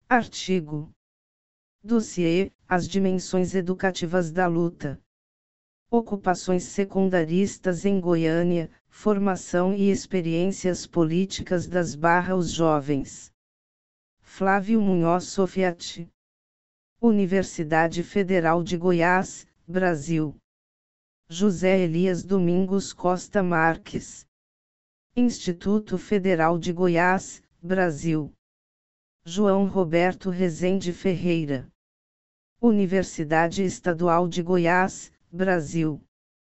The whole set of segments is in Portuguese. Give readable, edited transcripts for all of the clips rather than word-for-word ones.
Artigo. Dossiê: as dimensões educativas da luta. Ocupações secundaristas em Goiânia, formação e experiências políticas das os jovens. Flávio Munhoz Sofiati. Universidade Federal de Goiás, Brasil. José Elias Domingos Costa Marques. Instituto Federal de Goiás, Brasil. João Roberto Rezende Ferreira. Universidade Estadual de Goiás, Brasil.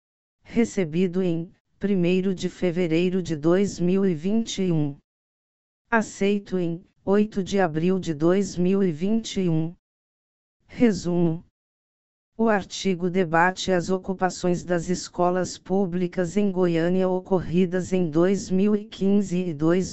Recebido em 1º de fevereiro de 2021. Aceito em 8 de abril de 2021. Resumo. O artigo debate as ocupações das escolas públicas em Goiânia ocorridas em 2015 e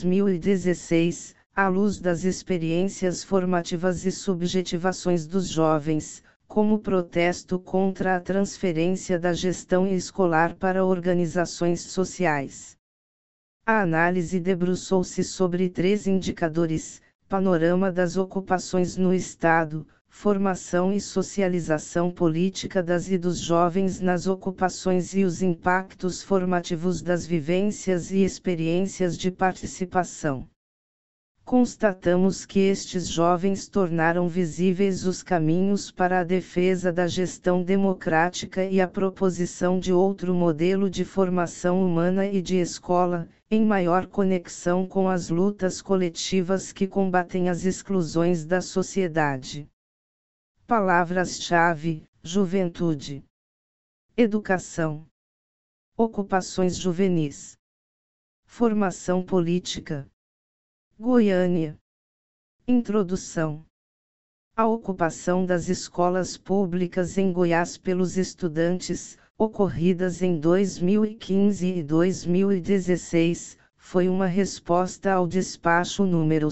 2016, à luz das experiências formativas e subjetivações dos jovens, como protesto contra a transferência da gestão escolar para organizações sociais. A análise debruçou-se sobre 3 indicadores: panorama das ocupações no Estado, formação e socialização política das e dos jovens nas ocupações e os impactos formativos das vivências e experiências de participação. Constatamos que estes jovens tornaram visíveis os caminhos para a defesa da gestão democrática e a proposição de outro modelo de formação humana e de escola, em maior conexão com as lutas coletivas que combatem as exclusões da sociedade. Palavras-chave: juventude, educação, ocupações juvenis, formação política. Goiânia. Introdução. A ocupação das escolas públicas em Goiás pelos estudantes, ocorridas em 2015 e 2016, foi uma resposta ao despacho número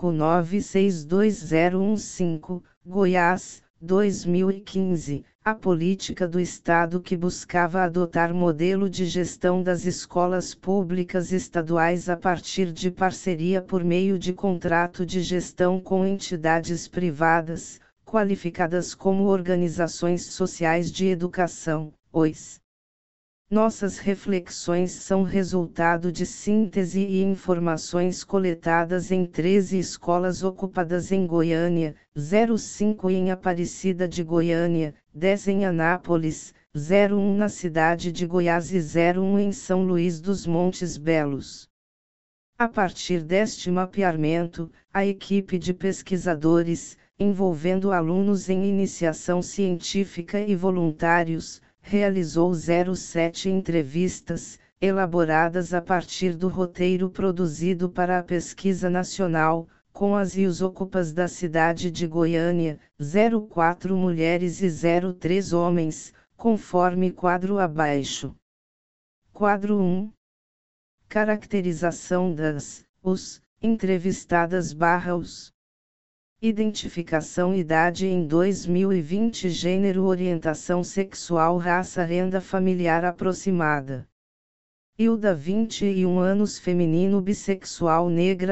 59622015, Goiás, 2015, a política do Estado que buscava adotar modelo de gestão das escolas públicas estaduais a partir de parceria por meio de contrato de gestão com entidades privadas, qualificadas como organizações sociais de educação, OIS. Nossas reflexões são resultado de síntese e informações coletadas em 13 escolas ocupadas em Goiânia, 05 em Aparecida de Goiânia, 10 em Anápolis, 01 na cidade de Goiás e 01 em São Luís dos Montes Belos. A partir deste mapeamento, a equipe de pesquisadores, envolvendo alunos em iniciação científica e voluntários, realizou 07 entrevistas, elaboradas a partir do roteiro produzido para a pesquisa nacional, com as e os ocupas da cidade de Goiânia, 04 mulheres e 03 homens, conforme quadro abaixo. Quadro 1. Caracterização os entrevistadas os. Identificação idade em 2020 gênero orientação sexual raça renda familiar aproximada. Hilda 21 anos feminino bissexual negra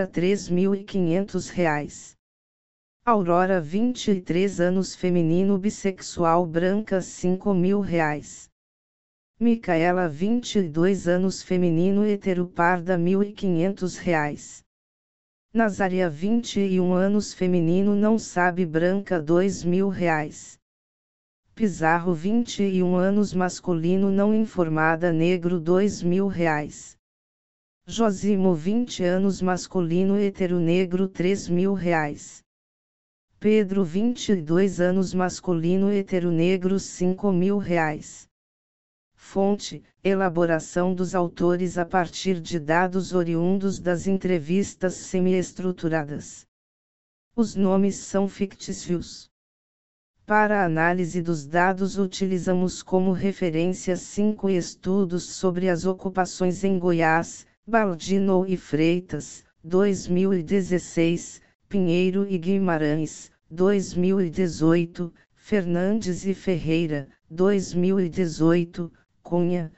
R$3.500. Aurora 23 anos feminino bissexual branca R$5.000. Micaela 22 anos feminino heteroparda R$1.500. Nazária 21 anos feminino não sabe branca R$2.000. Pizarro 21 anos masculino não informada negro R$2.000. Josimo 20 anos masculino hetero negro R$3.000. Pedro 22 anos masculino hetero negro R$5.000. Fonte: elaboração dos autores a partir de dados oriundos das entrevistas semi-estruturadas. Os nomes são fictícios. Para a análise dos dados utilizamos como referência 5 estudos sobre as ocupações em Goiás, Baldino e Freitas, 2016, Pinheiro e Guimarães, 2018, Fernandes e Ferreira, 2018, Cunha,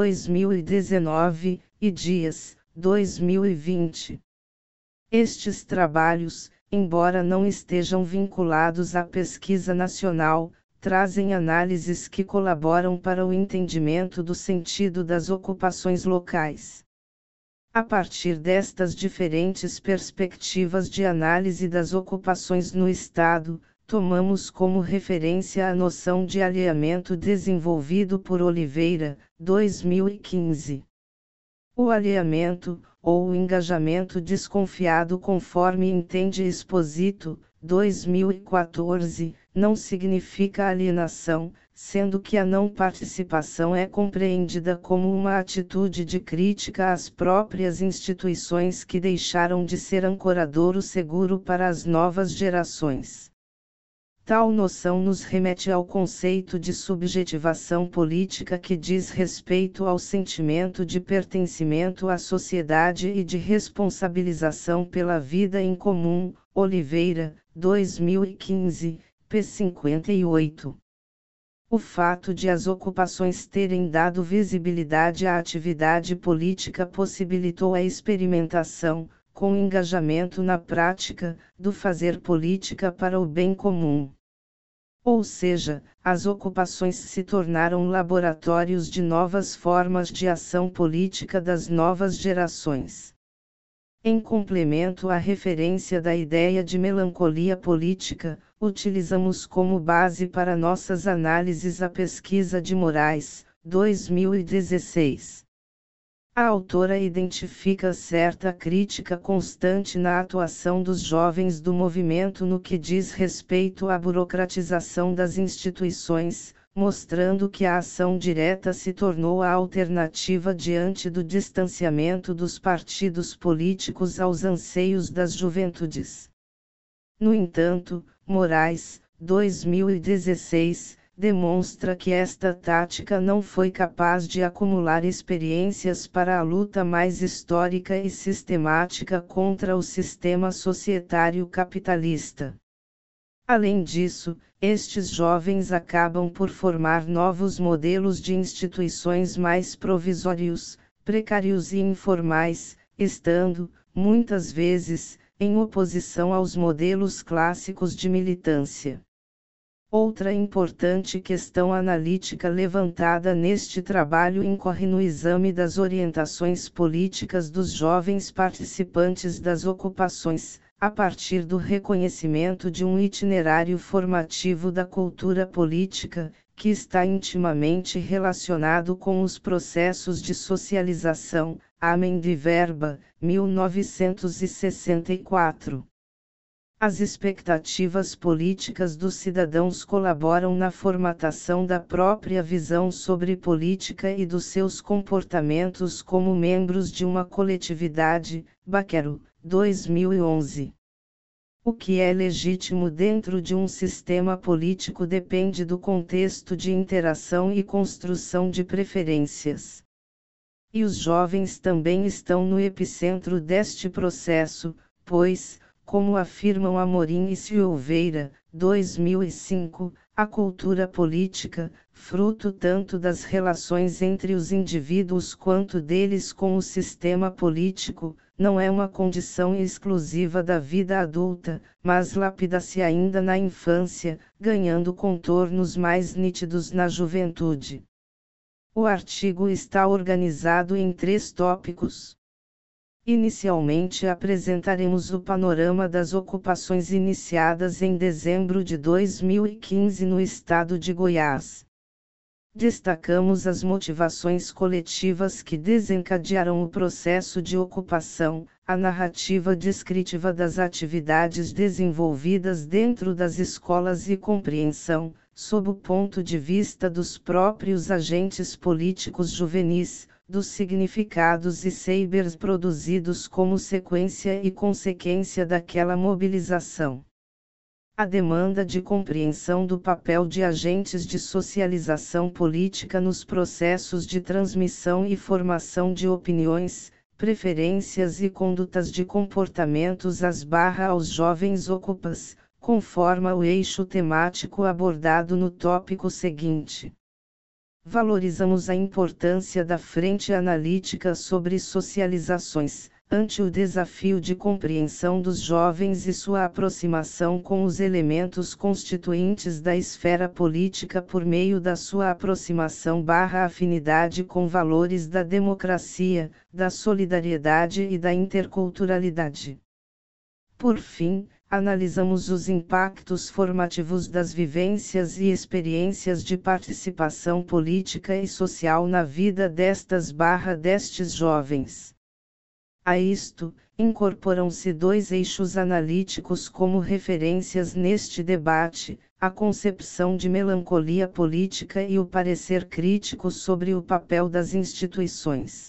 2019, e Dias, 2020. Estes trabalhos, embora não estejam vinculados à pesquisa nacional, trazem análises que colaboram para o entendimento do sentido das ocupações locais. A partir destas diferentes perspectivas de análise das ocupações no Estado, tomamos como referência a noção de alheamento desenvolvido por Oliveira, 2015. O alheamento, ou o engajamento desconfiado conforme entende Esposito, 2014, não significa alienação, sendo que a não participação é compreendida como uma atitude de crítica às próprias instituições que deixaram de ser ancoradouro seguro para as novas gerações. Tal noção nos remete ao conceito de subjetivação política que diz respeito ao sentimento de pertencimento à sociedade e de responsabilização pela vida em comum, Oliveira, 2015, p. 58. O fato de as ocupações terem dado visibilidade à atividade política possibilitou a experimentação, com engajamento na prática, do fazer política para o bem comum. Ou seja, as ocupações se tornaram laboratórios de novas formas de ação política das novas gerações. Em complemento à referência da ideia de melancolia política, utilizamos como base para nossas análises a pesquisa de Moraes, 2016. A autora identifica certa crítica constante na atuação dos jovens do movimento no que diz respeito à burocratização das instituições, mostrando que a ação direta se tornou a alternativa diante do distanciamento dos partidos políticos aos anseios das juventudes. No entanto, Moraes, 2016, demonstra que esta tática não foi capaz de acumular experiências para a luta mais histórica e sistemática contra o sistema societário capitalista. Além disso, estes jovens acabam por formar novos modelos de instituições mais provisórios, precários e informais, estando, muitas vezes, em oposição aos modelos clássicos de militância. Outra importante questão analítica levantada neste trabalho incorre no exame das orientações políticas dos jovens participantes das ocupações, a partir do reconhecimento de um itinerário formativo da cultura política, que está intimamente relacionado com os processos de socialização, Amém de Verba, 1964. As expectativas políticas dos cidadãos colaboram na formatação da própria visão sobre política e dos seus comportamentos como membros de uma coletividade, Baquero, 2011. O que é legítimo dentro de um sistema político depende do contexto de interação e construção de preferências. E os jovens também estão no epicentro deste processo, pois, como afirmam Amorim e Silveira, 2005, a cultura política, fruto tanto das relações entre os indivíduos quanto deles com o sistema político, não é uma condição exclusiva da vida adulta, mas lapida-se ainda na infância, ganhando contornos mais nítidos na juventude. O artigo está organizado em 3 tópicos. Inicialmente apresentaremos o panorama das ocupações iniciadas em dezembro de 2015 no estado de Goiás. Destacamos as motivações coletivas que desencadearam o processo de ocupação, a narrativa descritiva das atividades desenvolvidas dentro das escolas e compreensão, sob o ponto de vista dos próprios agentes políticos juvenis, dos significados e sabers produzidos como sequência e consequência daquela mobilização. A demanda de compreensão do papel de agentes de socialização política nos processos de transmissão e formação de opiniões, preferências e condutas de comportamentos aos jovens ocupas, conforme o eixo temático abordado no tópico seguinte. Valorizamos a importância da frente analítica sobre socializações, ante o desafio de compreensão dos jovens e sua aproximação com os elementos constituintes da esfera política por meio da sua aproximação/afinidade com valores da democracia, da solidariedade e da interculturalidade. Por fim, analisamos os impactos formativos das vivências e experiências de participação política e social na vida destes jovens. A isto, incorporam-se dois eixos analíticos como referências neste debate: a concepção de melancolia política e o parecer crítico sobre o papel das instituições.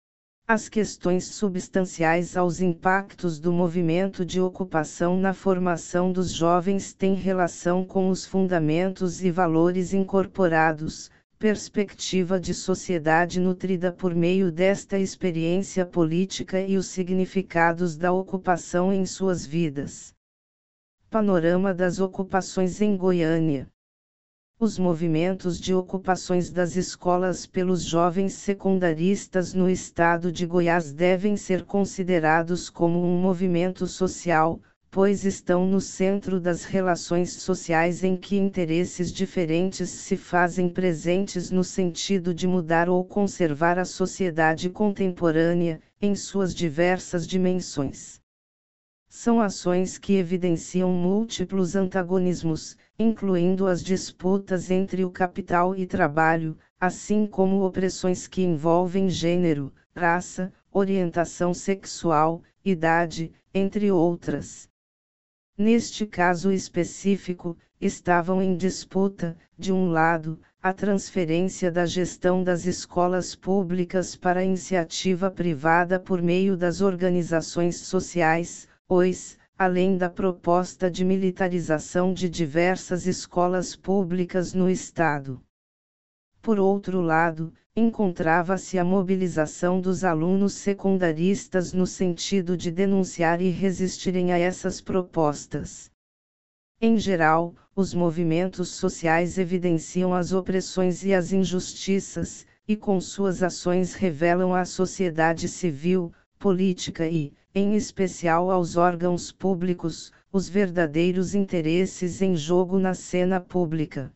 As questões substanciais aos impactos do movimento de ocupação na formação dos jovens têm relação com os fundamentos e valores incorporados, perspectiva de sociedade nutrida por meio desta experiência política e os significados da ocupação em suas vidas. Panorama das ocupações em Goiânia. Os movimentos de ocupações das escolas pelos jovens secundaristas no estado de Goiás devem ser considerados como um movimento social, pois estão no centro das relações sociais em que interesses diferentes se fazem presentes no sentido de mudar ou conservar a sociedade contemporânea, em suas diversas dimensões. São ações que evidenciam múltiplos antagonismos, incluindo as disputas entre o capital e trabalho, assim como opressões que envolvem gênero, raça, orientação sexual, idade, entre outras. Neste caso específico, estavam em disputa, de um lado, a transferência da gestão das escolas públicas para a iniciativa privada por meio das organizações sociais, além da proposta de militarização de diversas escolas públicas no Estado. Por outro lado, encontrava-se a mobilização dos alunos secundaristas no sentido de denunciar e resistirem a essas propostas. Em geral, os movimentos sociais evidenciam as opressões e as injustiças, e com suas ações revelam à sociedade civil, política e, em especial aos órgãos públicos, os verdadeiros interesses em jogo na cena pública.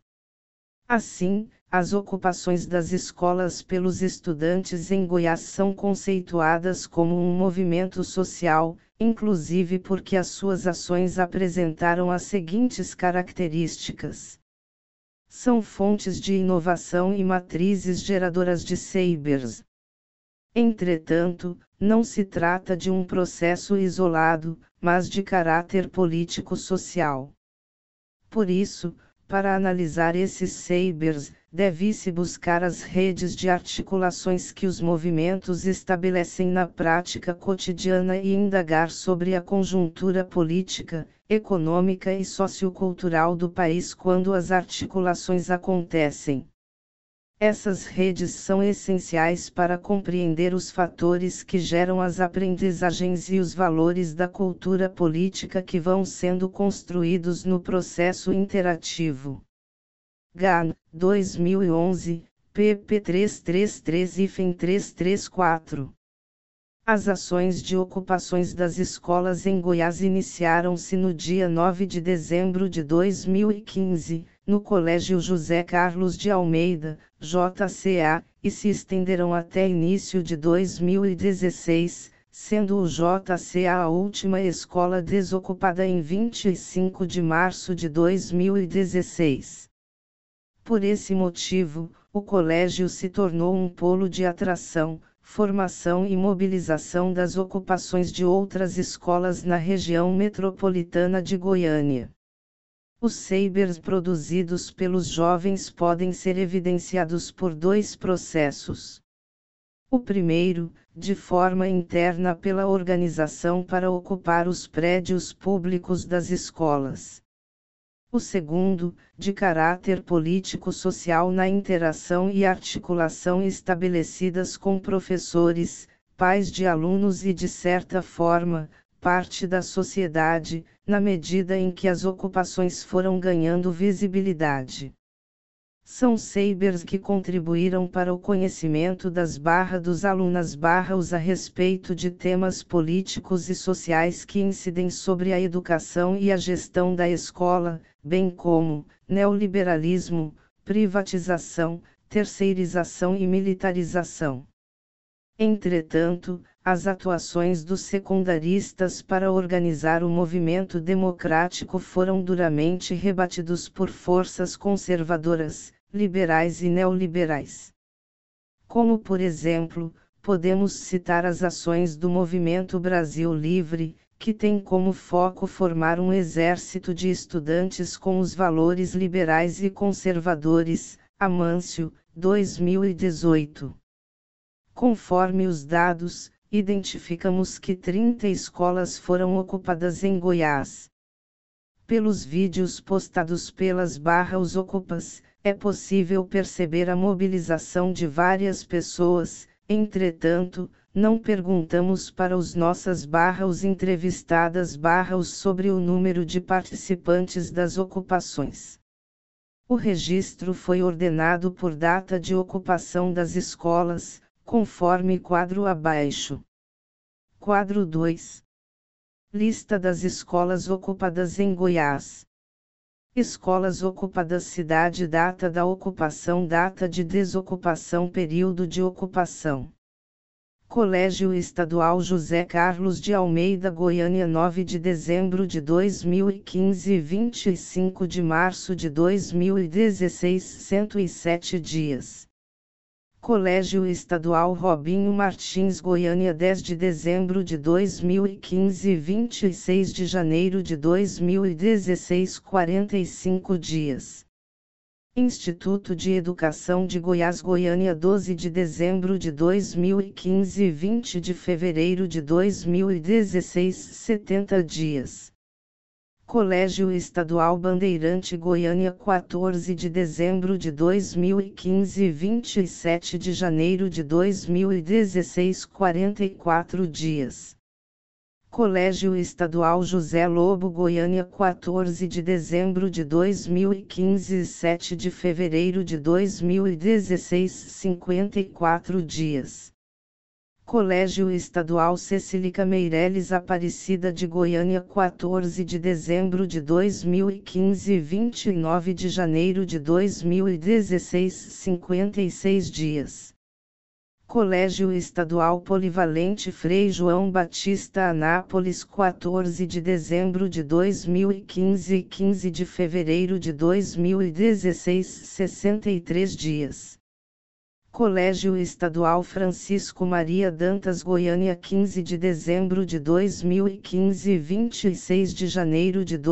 Assim, as ocupações das escolas pelos estudantes em Goiás são conceituadas como um movimento social, inclusive porque as suas ações apresentaram as seguintes características. São fontes de inovação e matrizes geradoras de sabers. Entretanto, não se trata de um processo isolado, mas de caráter político-social. Por isso, para analisar esses sabers, deve-se buscar as redes de articulações que os movimentos estabelecem na prática cotidiana e indagar sobre a conjuntura política, econômica e sociocultural do país quando as articulações acontecem. Essas redes são essenciais para compreender os fatores que geram as aprendizagens e os valores da cultura política que vão sendo construídos no processo interativo. GAN, 2011, pp 333-334. As ações de ocupações das escolas em Goiás iniciaram-se no dia 9 de dezembro de 2015, no Colégio José Carlos de Almeida, JCA, e se estenderão até início de 2016, sendo o JCA a última escola desocupada em 25 de março de 2016. Por esse motivo, o colégio se tornou um polo de atração, formação e mobilização das ocupações de outras escolas na região metropolitana de Goiânia. Os sabers produzidos pelos jovens podem ser evidenciados por dois processos. O primeiro, de forma interna pela organização para ocupar os prédios públicos das escolas. O segundo, de caráter político-social na interação e articulação estabelecidas com professores, pais de alunos e de certa forma, parte da sociedade, na medida em que as ocupações foram ganhando visibilidade. São sabers que contribuíram para o conhecimento dos alunos/os a respeito de temas políticos e sociais que incidem sobre a educação e a gestão da escola, bem como neoliberalismo, privatização, terceirização e militarização. Entretanto, as atuações dos secundaristas para organizar o movimento democrático foram duramente rebatidos por forças conservadoras, liberais e neoliberais. Como por exemplo, podemos citar as ações do Movimento Brasil Livre, que tem como foco formar um exército de estudantes com os valores liberais e conservadores, Amâncio, 2018. Conforme os dados, identificamos que 30 escolas foram ocupadas em Goiás. Pelos vídeos postados os ocupas, é possível perceber a mobilização de várias pessoas, entretanto, não perguntamos para os os entrevistadas/os sobre o número de participantes das ocupações. O registro foi ordenado por data de ocupação das escolas, conforme quadro abaixo. Quadro 2. Lista das escolas ocupadas em Goiás. Escolas ocupadas. Cidade. Data da ocupação. Data de desocupação. Período de ocupação. Colégio Estadual José Carlos de Almeida, Goiânia, 9 de dezembro de 2015 25 de março de 2016 107 dias. Colégio Estadual Robinho Martins, Goiânia, 10 de dezembro de 2015 26 de janeiro de 2016 45 dias. Instituto de Educação de Goiás, Goiânia, 12 de dezembro de 2015 20 de fevereiro de 2016 70 dias. Colégio Estadual Bandeirante, Goiânia, 14 de dezembro de 2015 27 de janeiro de 2016 44 dias. Colégio Estadual José Lobo, Goiânia, 14 de dezembro de 2015 7 de fevereiro de 2016 54 dias. Colégio Estadual Cecílica Meireles Aparecida de Goiânia, 14 de dezembro de 2015 29 de janeiro de 2016 56 dias. Colégio Estadual Polivalente Frei João Batista Anápolis, 14 de dezembro de 2015 15 de fevereiro de 2016 63 dias. Colégio Estadual Francisco Maria Dantas, Goiânia, 15 de dezembro de 2015 26 de janeiro de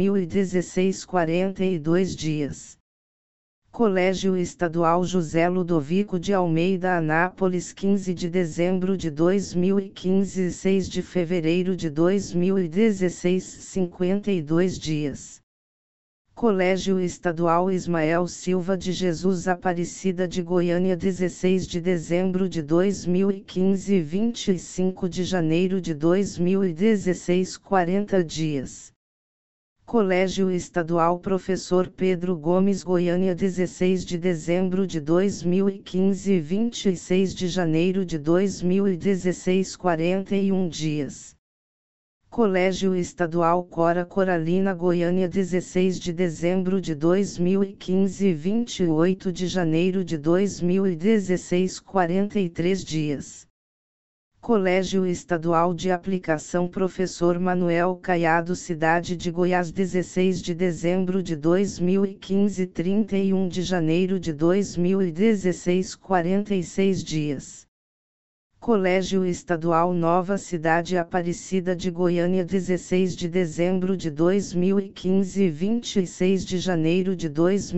2016 42 dias. Colégio Estadual José Ludovico de Almeida Anápolis, 15 de dezembro de 2015 6 de fevereiro de 2016 52 dias. Colégio Estadual Ismael Silva de Jesus Aparecida de Goiânia, 16 de dezembro de 2015 25 de janeiro de 2016 40 dias. Colégio Estadual Professor Pedro Gomes, Goiânia, 16 de dezembro de 2015 26 de janeiro de 2016 41 dias. Colégio Estadual Cora Coralina, Goiânia, 16 de dezembro de 2015 28 de janeiro de 2016 43 dias. Colégio Estadual de Aplicação Professor Manuel Caiado, Cidade de Goiás, 16 de dezembro de 2015 31 de janeiro de 2016 46 dias. Colégio Estadual Nova Cidade Aparecida de Goiânia, 16 de dezembro de 2015 26 de janeiro de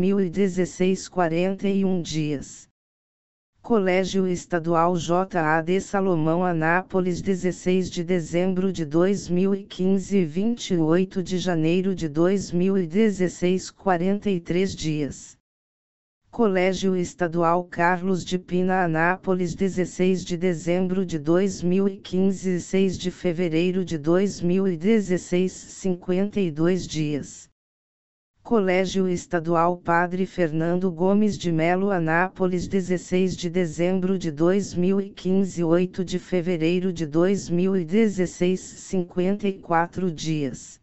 2016 41 dias. Colégio Estadual J.A.D. Salomão Anápolis, 16 de dezembro de 2015 28 de janeiro de 2016 43 dias. Colégio Estadual Carlos de Pina Anápolis, 16 de dezembro de 2015 6 de fevereiro de 2016 52 dias. Colégio Estadual Padre Fernando Gomes de Melo Anápolis 16 de dezembro de 2015 8 de fevereiro de 2016 54 dias.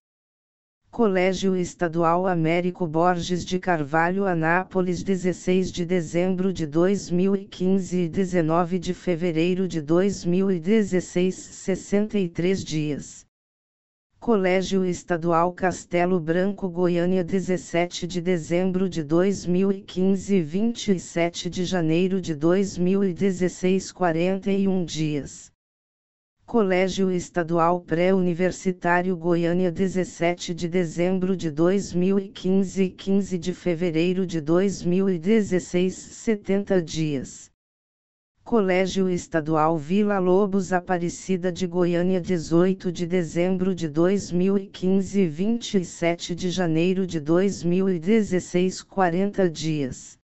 Colégio Estadual Américo Borges de Carvalho Anápolis 16 de dezembro de 2015 e 19 de fevereiro de 2016 63 dias. Colégio Estadual Castelo Branco Goiânia 17 de dezembro de 2015 e 27 de janeiro de 2016 41 dias. Colégio Estadual Pré-Universitário Goiânia 17 de dezembro de 2015 e 15 de fevereiro de 2016 70 dias. Colégio Estadual Vila Lobos Aparecida de Goiânia 18 de dezembro de 2015 e 27 de janeiro de 2016 40 dias.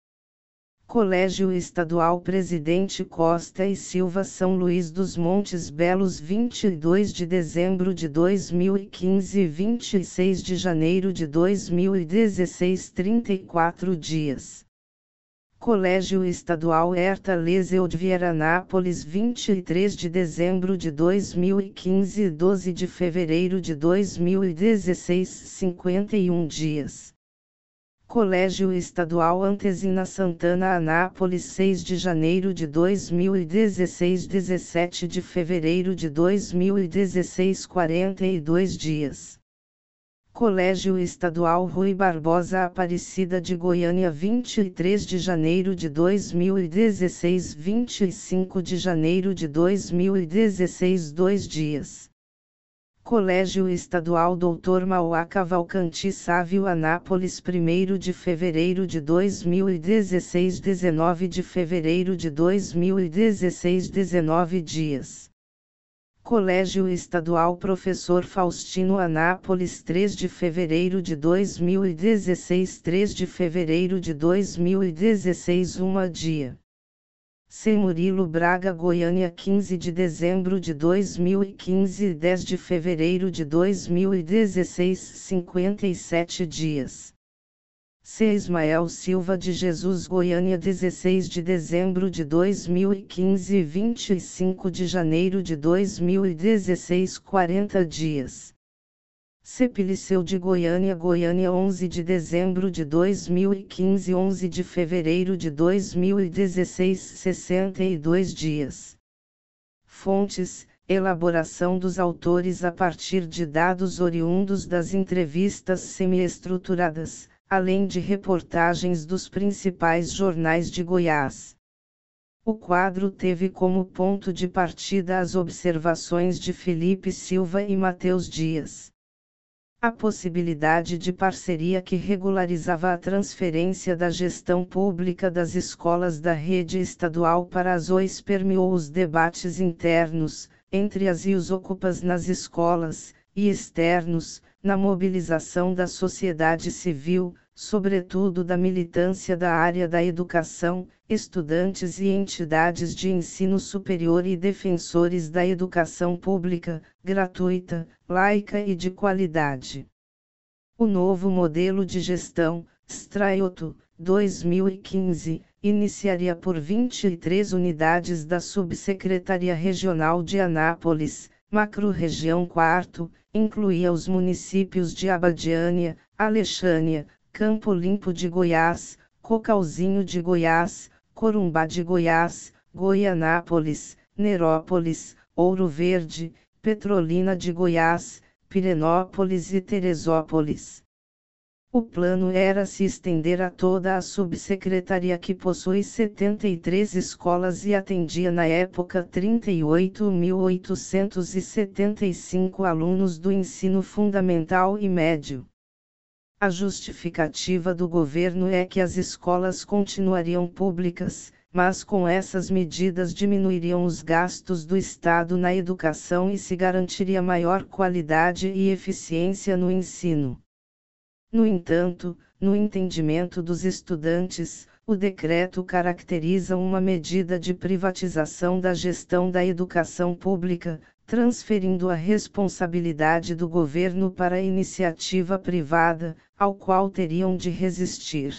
Colégio Estadual Presidente Costa e Silva São Luís dos Montes Belos 22 de dezembro de 2015 e 26 de janeiro de 2016 34 dias. Colégio Estadual Herta Leseu de Vieira Anápolis 23 de dezembro de 2015 e 12 de fevereiro de 2016 51 dias. Colégio Estadual Antezina Santana Anápolis 6 de janeiro de 2016 17 de fevereiro de 2016 42 dias. Colégio Estadual Rui Barbosa Aparecida de Goiânia 23 de janeiro de 2016 25 de janeiro de 2016 2 dias. Colégio Estadual Dr. Mauá Cavalcanti Sávio Anápolis 1º de fevereiro de 2016 19 de fevereiro de 2016 19 dias. Colégio Estadual Professor Faustino Anápolis 3 de fevereiro de 2016 3 de fevereiro de 2016 1 dia. C. Murilo Braga Goiânia 15 de dezembro de 2015 e 10 de fevereiro de 2016 57 dias. C. Ismael Silva de Jesus Goiânia 16 de dezembro de 2015 e 25 de janeiro de 2016 40 dias. C. Liceu de Goiânia Goiânia 11 de dezembro de 2015 11 de fevereiro de 2016 62 dias. Fontes: elaboração dos autores a partir de dados oriundos das entrevistas semi-estruturadas, além de reportagens dos principais jornais de Goiás. O quadro teve como ponto de partida as observações de Felipe Silva e Matheus Dias. A possibilidade de parceria que regularizava a transferência da gestão pública das escolas da rede estadual para as OIs permeou os debates internos, entre as e os ocupas nas escolas, e externos, na mobilização da sociedade civil, sobretudo da militância da área da educação, estudantes e entidades de ensino superior e defensores da educação pública, gratuita, laica e de qualidade. O novo modelo de gestão, Straioto, 2015, iniciaria por 23 unidades da Subsecretaria Regional de Anápolis, Macro-Região 4, incluía os municípios de Abadiânia, Alexânia, Campo Limpo de Goiás, Cocalzinho de Goiás, Corumbá de Goiás, Goianápolis, Nerópolis, Ouro Verde, Petrolina de Goiás, Pirenópolis e Teresópolis. O plano era se estender a toda a subsecretaria que possui 73 escolas e atendia na época 38.875 alunos do ensino fundamental e médio. A justificativa do governo é que as escolas continuariam públicas, mas com essas medidas diminuiriam os gastos do Estado na educação e se garantiria maior qualidade e eficiência no ensino. No entanto, no entendimento dos estudantes, o decreto caracteriza uma medida de privatização da gestão da educação pública, transferindo a responsabilidade do governo para a iniciativa privada, ao qual teriam de resistir.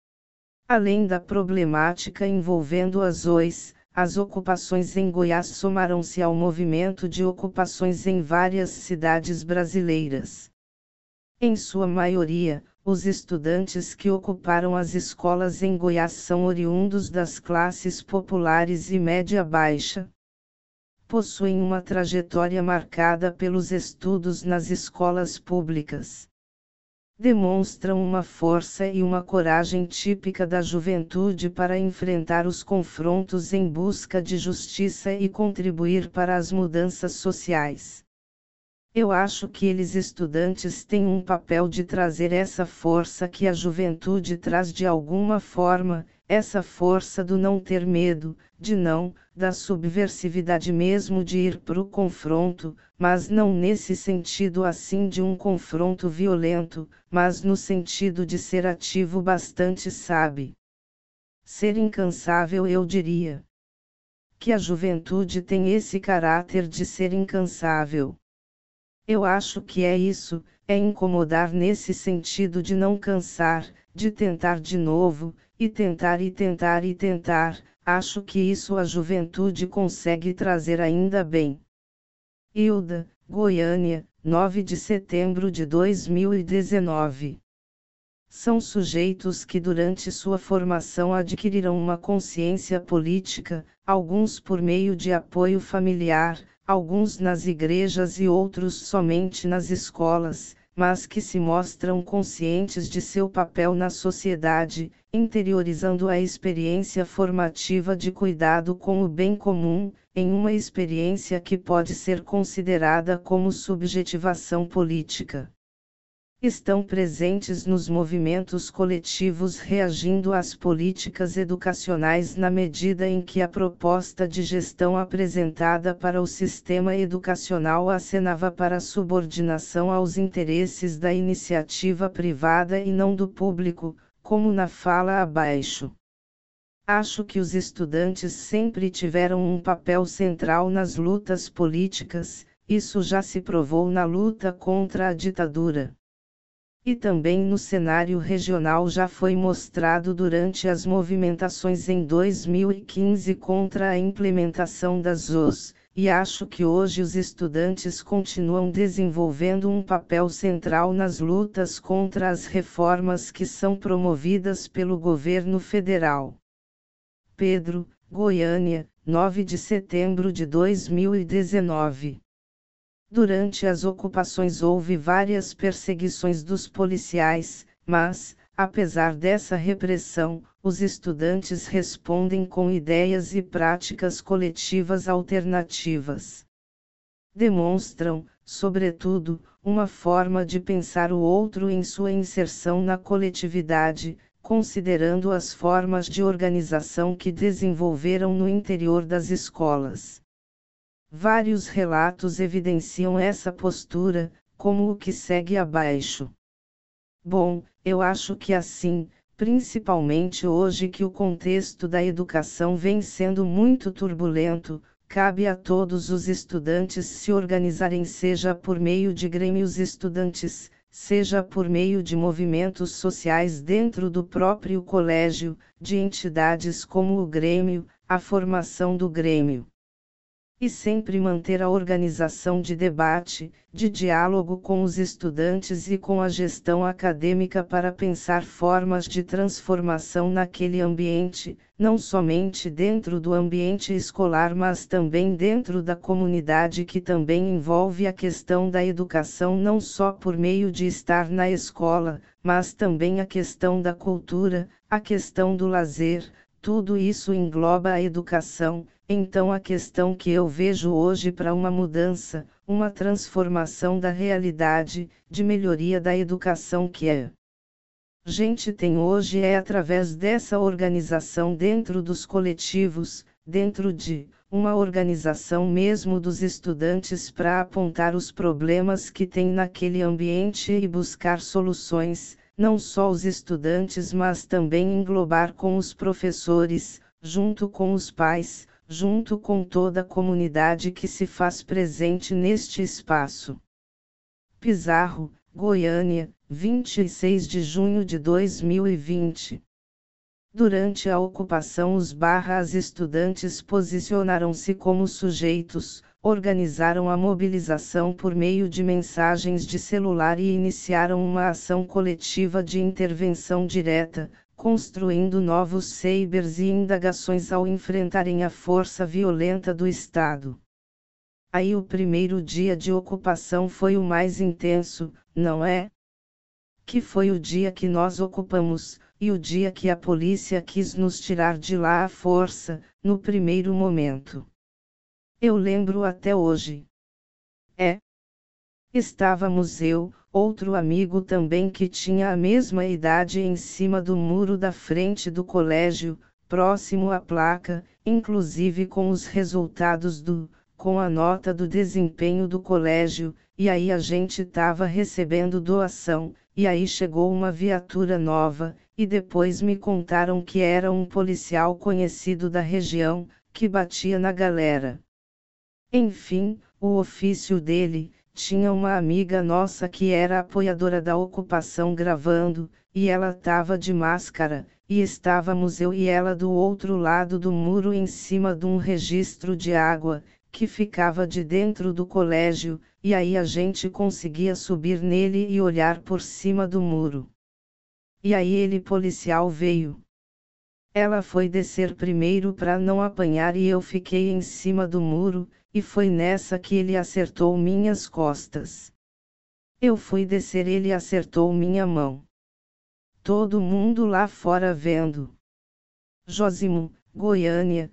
Além da problemática envolvendo as OIs, as ocupações em Goiás somaram-se ao movimento de ocupações em várias cidades brasileiras. Em sua maioria, os estudantes que ocuparam as escolas em Goiás são oriundos das classes populares e média-baixa. Possuem uma trajetória marcada pelos estudos nas escolas públicas. Demonstram uma força e uma coragem típica da juventude para enfrentar os confrontos em busca de justiça e contribuir para as mudanças sociais. Eu acho que eles estudantes têm um papel de trazer essa força que a juventude traz de alguma forma, essa força do não ter medo, da subversividade mesmo de ir pro confronto, mas não nesse sentido assim de um confronto violento, mas no sentido de ser ativo bastante, sabe? Ser incansável, eu diria. Que a juventude tem esse caráter de ser incansável. Eu acho que é isso, é incomodar nesse sentido de não cansar, de tentar de novo, e tentar e tentar e tentar, acho que isso a juventude consegue trazer ainda bem. Hilda, Goiânia, 9 de setembro de 2019. São sujeitos que durante sua formação adquiriram uma consciência política, alguns por meio de apoio familiar, alguns nas igrejas e outros somente nas escolas, mas que se mostram conscientes de seu papel na sociedade, interiorizando a experiência formativa de cuidado com o bem comum, em uma experiência que pode ser considerada como subjetivação política. Estão presentes nos movimentos coletivos reagindo às políticas educacionais na medida em que a proposta de gestão apresentada para o sistema educacional acenava para a subordinação aos interesses da iniciativa privada e não do público, como na fala abaixo. Acho que os estudantes sempre tiveram um papel central nas lutas políticas, isso já se provou na luta contra a ditadura. E também no cenário regional já foi mostrado durante as movimentações em 2015 contra a implementação das OS, e acho que hoje os estudantes continuam desenvolvendo um papel central nas lutas contra as reformas que são promovidas pelo governo federal. Pedro, Goiânia, 9 de setembro de 2019. Durante as ocupações houve várias perseguições dos policiais, mas, apesar dessa repressão, os estudantes respondem com ideias e práticas coletivas alternativas. Demonstram, sobretudo, uma forma de pensar o outro em sua inserção na coletividade, considerando as formas de organização que desenvolveram no interior das escolas. Vários relatos evidenciam essa postura, como o que segue abaixo. Bom, eu acho que assim, principalmente hoje que o contexto da educação vem sendo muito turbulento, cabe a todos os estudantes se organizarem, seja por meio de grêmios estudantis, seja por meio de movimentos sociais dentro do próprio colégio, de entidades como o Grêmio, a formação do Grêmio. E sempre manter a organização de debate, de diálogo com os estudantes e com a gestão acadêmica para pensar formas de transformação naquele ambiente, não somente dentro do ambiente escolar mas também dentro da comunidade, que também envolve a questão da educação não só por meio de estar na escola, mas também a questão da cultura, a questão do lazer, tudo isso engloba a educação. Então a questão que eu vejo hoje para uma mudança, uma transformação da realidade, de melhoria da educação que a gente tem hoje é através dessa organização dentro dos coletivos, dentro de uma organização mesmo dos estudantes para apontar os problemas que tem naquele ambiente e buscar soluções, não só os estudantes mas também englobar com os professores, junto com os pais, junto com toda a comunidade que se faz presente neste espaço. Pizarro, Goiânia, 26 de junho de 2020. Durante a ocupação as estudantes posicionaram-se como sujeitos, organizaram a mobilização por meio de mensagens de celular e iniciaram uma ação coletiva de intervenção direta, construindo novos sabres e indagações ao enfrentarem a força violenta do Estado. Aí o primeiro dia de ocupação foi o mais intenso, não é? Que foi o dia que nós ocupamos, e o dia que a polícia quis nos tirar de lá à força, no primeiro momento. Eu lembro até hoje. Estávamos eu, outro amigo também que tinha a mesma idade em cima do muro da frente do colégio, próximo à placa, inclusive com os resultados com a nota do desempenho do colégio, e aí a gente tava recebendo doação, e aí chegou uma viatura nova, e depois me contaram que era um policial conhecido da região, que batia na galera. Enfim, o ofício dele, tinha uma amiga nossa que era apoiadora da ocupação gravando, e ela tava de máscara, e estávamos eu e ela do outro lado do muro em cima de um registro de água, que ficava de dentro do colégio, e aí a gente conseguia subir nele e olhar por cima do muro. E aí ele policial veio. Ela foi descer primeiro para não apanhar e eu fiquei em cima do muro, e foi nessa que ele acertou minhas costas. Eu fui descer, ele acertou minha mão. Todo mundo lá fora vendo. Josimo, Goiânia,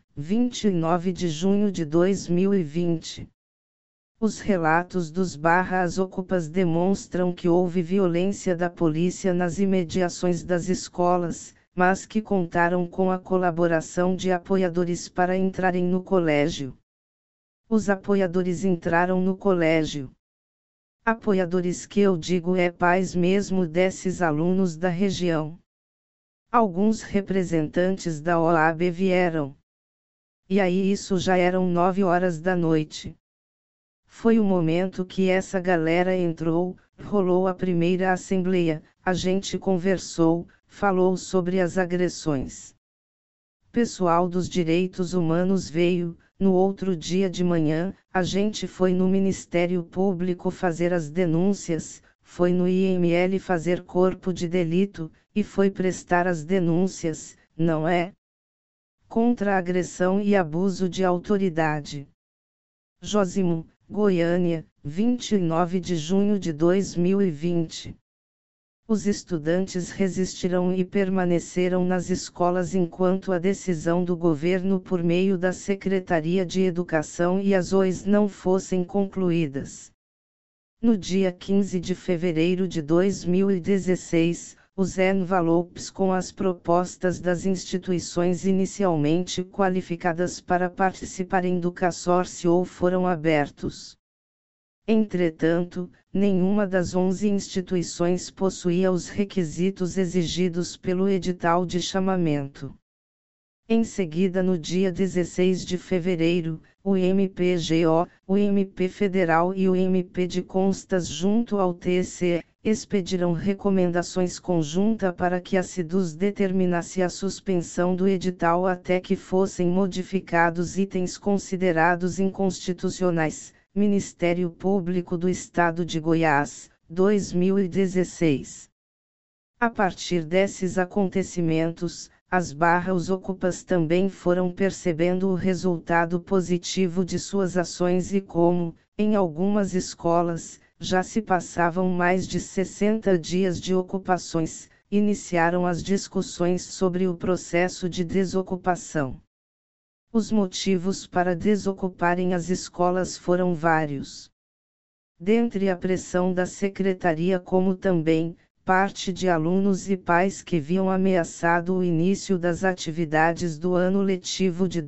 29 de junho de 2020. Os relatos dos ocupas demonstram que houve violência da polícia nas imediações das escolas, mas que contaram com a colaboração de apoiadores para entrarem no colégio. Os apoiadores entraram no colégio. Apoiadores que eu digo pais mesmo desses alunos da região. Alguns representantes da OAB vieram. E aí isso já eram 9 horas da noite. Foi o momento que essa galera entrou, rolou a primeira assembleia, a gente conversou, falou sobre as agressões. Pessoal dos direitos humanos veio. No outro dia de manhã, a gente foi no Ministério Público fazer as denúncias, foi no IML fazer corpo de delito, e foi prestar as denúncias, não é? Contra agressão e abuso de autoridade. Josimo, Goiânia, 29 de junho de 2020. Os estudantes resistiram e permaneceram nas escolas enquanto a decisão do governo por meio da Secretaria de Educação e as OIs não fossem concluídas. No dia 15 de fevereiro de 2016, os envelopes com as propostas das instituições inicialmente qualificadas para participarem do consórcio foram abertos. Entretanto, nenhuma das 11 instituições possuía os requisitos exigidos pelo edital de chamamento. Em seguida, no dia 16 de fevereiro, o MPGO, o MP Federal e o MP de Constas junto ao TCE, expediram recomendações conjuntas para que a CIDUS determinasse a suspensão do edital até que fossem modificados itens considerados inconstitucionais. Ministério Público do Estado de Goiás, 2016. A partir desses acontecimentos, os ocupas também foram percebendo o resultado positivo de suas ações e como, em algumas escolas, já se passavam mais de 60 dias de ocupações, iniciaram as discussões sobre o processo de desocupação. Os motivos para desocuparem as escolas foram vários. Dentre a pressão da secretaria como também, parte de alunos e pais que viam ameaçado o início das atividades do ano letivo de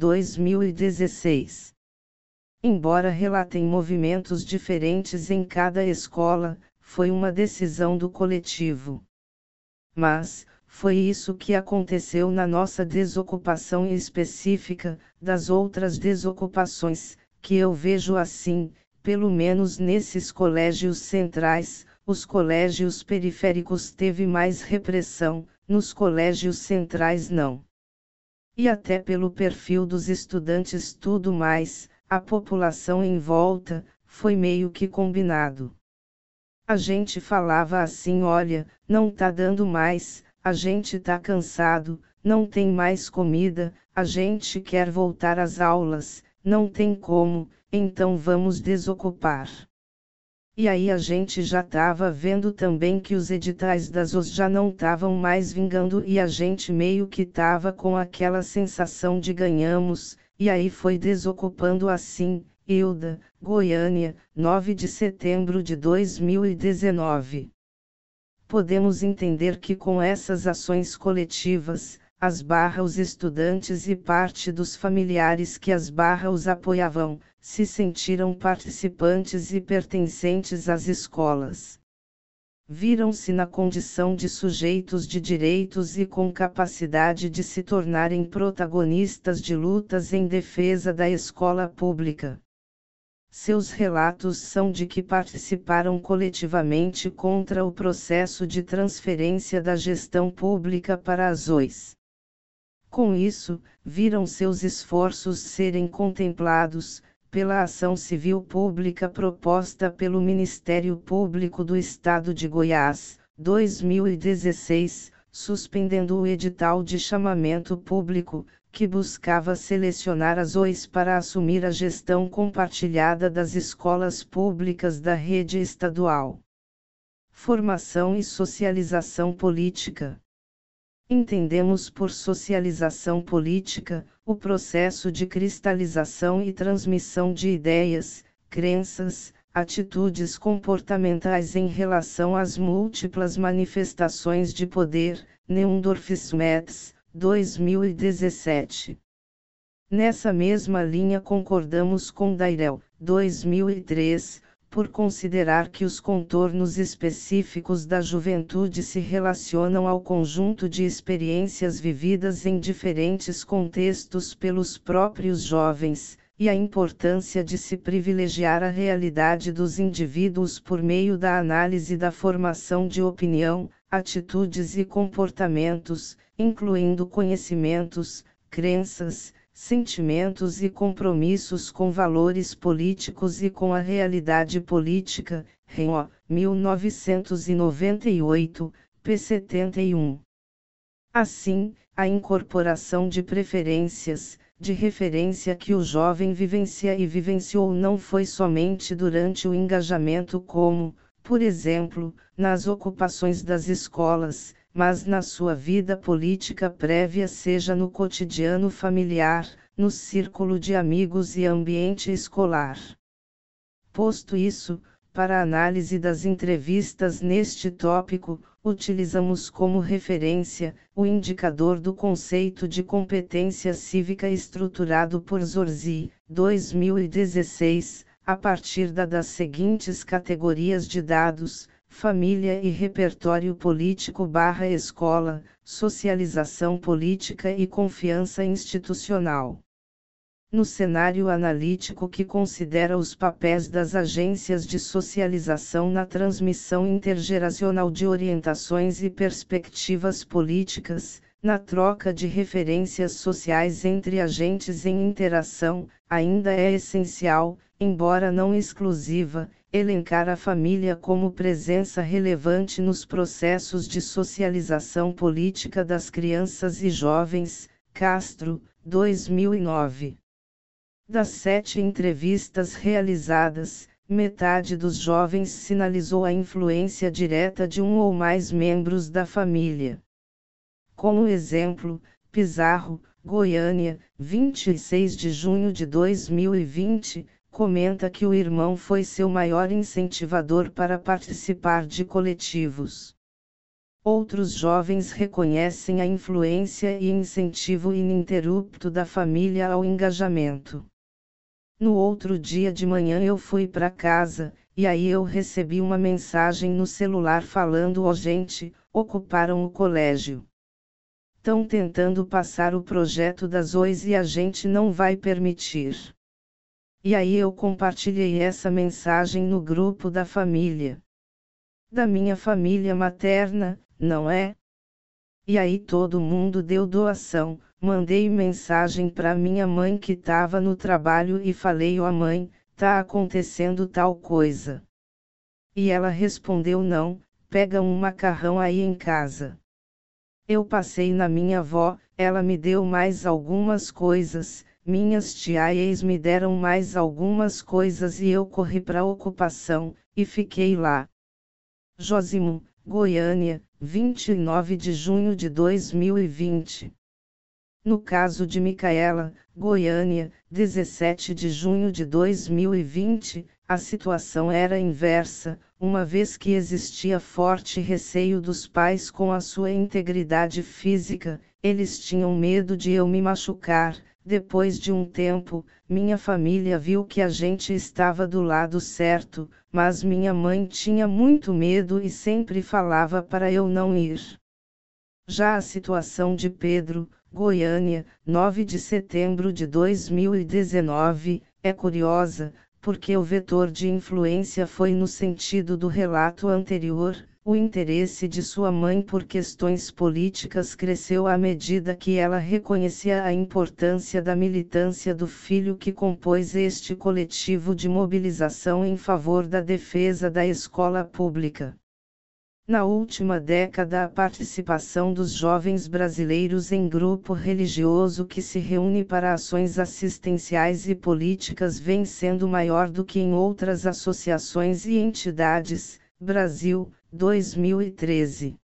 2016. Embora relatem movimentos diferentes em cada escola, foi uma decisão do coletivo. Mas, foi isso que aconteceu na nossa desocupação específica, das outras desocupações, que eu vejo assim, pelo menos nesses colégios centrais, os colégios periféricos teve mais repressão, nos colégios centrais não. E até pelo perfil dos estudantes tudo mais, a população em volta, foi meio que combinado. A gente falava assim: olha, não tá dando mais, a gente tá cansado, não tem mais comida, a gente quer voltar às aulas, não tem como, então vamos desocupar. E aí a gente já tava vendo também que os editais das OS já não estavam mais vingando e a gente meio que tava com aquela sensação de ganhamos, e aí foi desocupando assim. Hilda, Goiânia, 9 de setembro de 2019. Podemos entender que com essas ações coletivas, os estudantes e parte dos familiares que os apoiavam, se sentiram participantes e pertencentes às escolas. Viram-se na condição de sujeitos de direitos e com capacidade de se tornarem protagonistas de lutas em defesa da escola pública. Seus relatos são de que participaram coletivamente contra o processo de transferência da gestão pública para as OIs. Com isso, viram seus esforços serem contemplados, pela ação civil pública proposta pelo Ministério Público do Estado de Goiás, 2016, suspendendo o edital de chamamento público, que buscava selecionar as OIs para assumir a gestão compartilhada das escolas públicas da rede estadual. Formação e socialização política. Entendemos por socialização política, o processo de cristalização e transmissão de ideias, crenças, atitudes comportamentais em relação às múltiplas manifestações de poder, Neundorf-Smets, 2017. Nessa mesma linha concordamos com Dairel, 2003, por considerar que os contornos específicos da juventude se relacionam ao conjunto de experiências vividas em diferentes contextos pelos próprios jovens, e a importância de se privilegiar a realidade dos indivíduos por meio da análise da formação de opinião, atitudes e comportamentos, incluindo conhecimentos, crenças, sentimentos e compromissos com valores políticos e com a realidade política, Renan, 1998, p. 71. Assim, a incorporação de preferências, de referência que o jovem vivencia e vivenciou não foi somente durante o engajamento como, por exemplo, nas ocupações das escolas, mas na sua vida política prévia, seja no cotidiano familiar, no círculo de amigos e ambiente escolar. Posto isso, para a análise das entrevistas neste tópico, utilizamos como referência o indicador do conceito de competência cívica estruturado por Zorzi, 2016, a partir das seguintes categorias de dados: família e repertório político/escola, socialização política e confiança institucional. No cenário analítico que considera os papéis das agências de socialização na transmissão intergeracional de orientações e perspectivas políticas, na troca de referências sociais entre agentes em interação, ainda é essencial, embora não exclusiva, elencar a família como presença relevante nos processos de socialização política das crianças e jovens. Castro, 2009. Das 7 entrevistas realizadas, metade dos jovens sinalizou a influência direta de um ou mais membros da família. Como exemplo, Pizarro, Goiânia, 26 de junho de 2020, comenta que o irmão foi seu maior incentivador para participar de coletivos. Outros jovens reconhecem a influência e incentivo ininterrupto da família ao engajamento. No outro dia de manhã eu fui para casa, e aí eu recebi uma mensagem no celular falando: ó, gente, ocuparam o colégio. tão tentando passar o projeto das OIs e a gente não vai permitir. E aí eu compartilhei essa mensagem no grupo da família. Da minha família materna, não é? E aí todo mundo deu doação, mandei mensagem para minha mãe que estava no trabalho e falei: ó mãe, tá acontecendo tal coisa. E ela respondeu: não, pega um macarrão aí em casa. Eu passei na minha avó, ela me deu mais algumas coisas, minhas tias me deram mais algumas coisas e eu corri para a ocupação, e fiquei lá. Josimo, Goiânia, 29 de junho de 2020. No caso de Micaela, Goiânia, 17 de junho de 2020, a situação era inversa, uma vez que existia forte receio dos pais com a sua integridade física, eles tinham medo de eu me machucar. Depois de um tempo, minha família viu que a gente estava do lado certo, mas minha mãe tinha muito medo e sempre falava para eu não ir. Já a situação de Pedro, Goiânia, 9 de setembro de 2019, é curiosa, porque o vetor de influência foi no sentido do relato anterior. O interesse de sua mãe por questões políticas cresceu à medida que ela reconhecia a importância da militância do filho que compôs este coletivo de mobilização em favor da defesa da escola pública. Na última década, a participação dos jovens brasileiros em grupo religioso que se reúne para ações assistenciais e políticas vem sendo maior do que em outras associações e entidades. Brasil, 2013.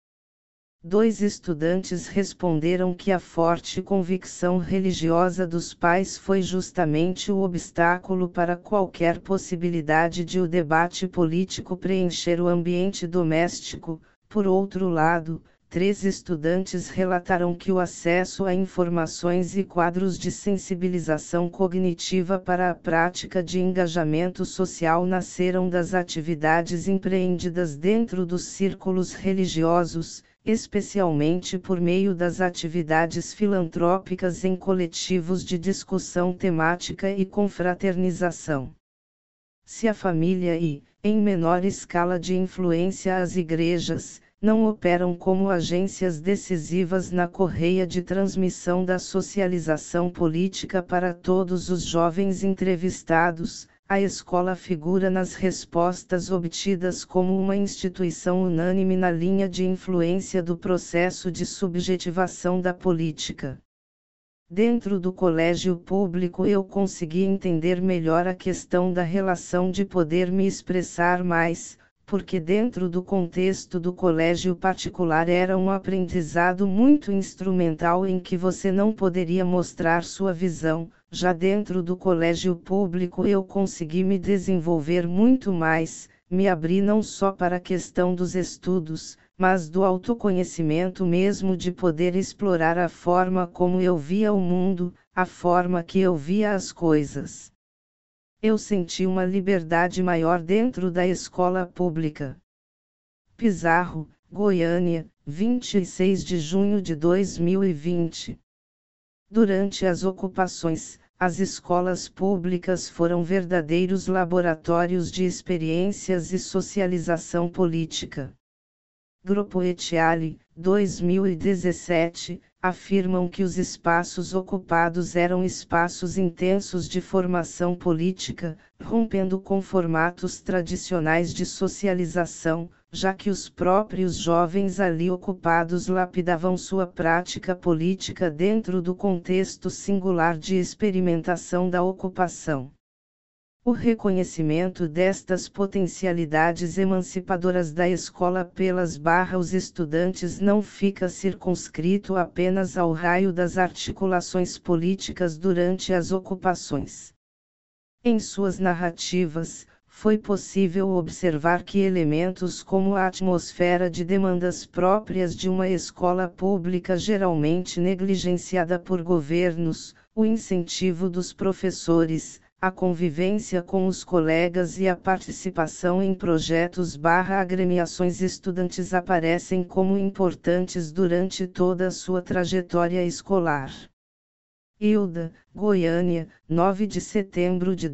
2 estudantes responderam que a forte convicção religiosa dos pais foi justamente o obstáculo para qualquer possibilidade de o debate político preencher o ambiente doméstico. Por outro lado, 3 estudantes relataram que o acesso a informações e quadros de sensibilização cognitiva para a prática de engajamento social nasceram das atividades empreendidas dentro dos círculos religiosos, especialmente por meio das atividades filantrópicas em coletivos de discussão temática e confraternização. Se a família e, em menor escala de influência as igrejas, não operam como agências decisivas na correia de transmissão da socialização política para todos os jovens entrevistados, a escola figura nas respostas obtidas como uma instituição unânime na linha de influência do processo de subjetivação da política. Dentro do colégio público eu consegui entender melhor a questão da relação de poder me expressar mais, porque dentro do contexto do colégio particular era um aprendizado muito instrumental em que você não poderia mostrar sua visão. Já dentro do colégio público eu consegui me desenvolver muito mais, me abri não só para a questão dos estudos, mas do autoconhecimento mesmo, de poder explorar a forma como eu via o mundo, a forma que eu via as coisas. Eu senti uma liberdade maior dentro da escola pública. Pizarro, Goiânia, 26 de junho de 2020. Durante as ocupações, as escolas públicas foram verdadeiros laboratórios de experiências e socialização política. Grupo Etiale, 2017, afirmam que os espaços ocupados eram espaços intensos de formação política, rompendo com formatos tradicionais de socialização, já que os próprios jovens ali ocupados lapidavam sua prática política dentro do contexto singular de experimentação da ocupação. O reconhecimento destas potencialidades emancipadoras da escola os estudantes não fica circunscrito apenas ao raio das articulações políticas durante as ocupações. Em suas narrativas, foi possível observar que elementos como a atmosfera de demandas próprias de uma escola pública geralmente negligenciada por governos, o incentivo dos professores, a convivência com os colegas e a participação em projetos/agremiações estudantis aparecem como importantes durante toda a sua trajetória escolar. Hilda, Goiânia, 9 de setembro de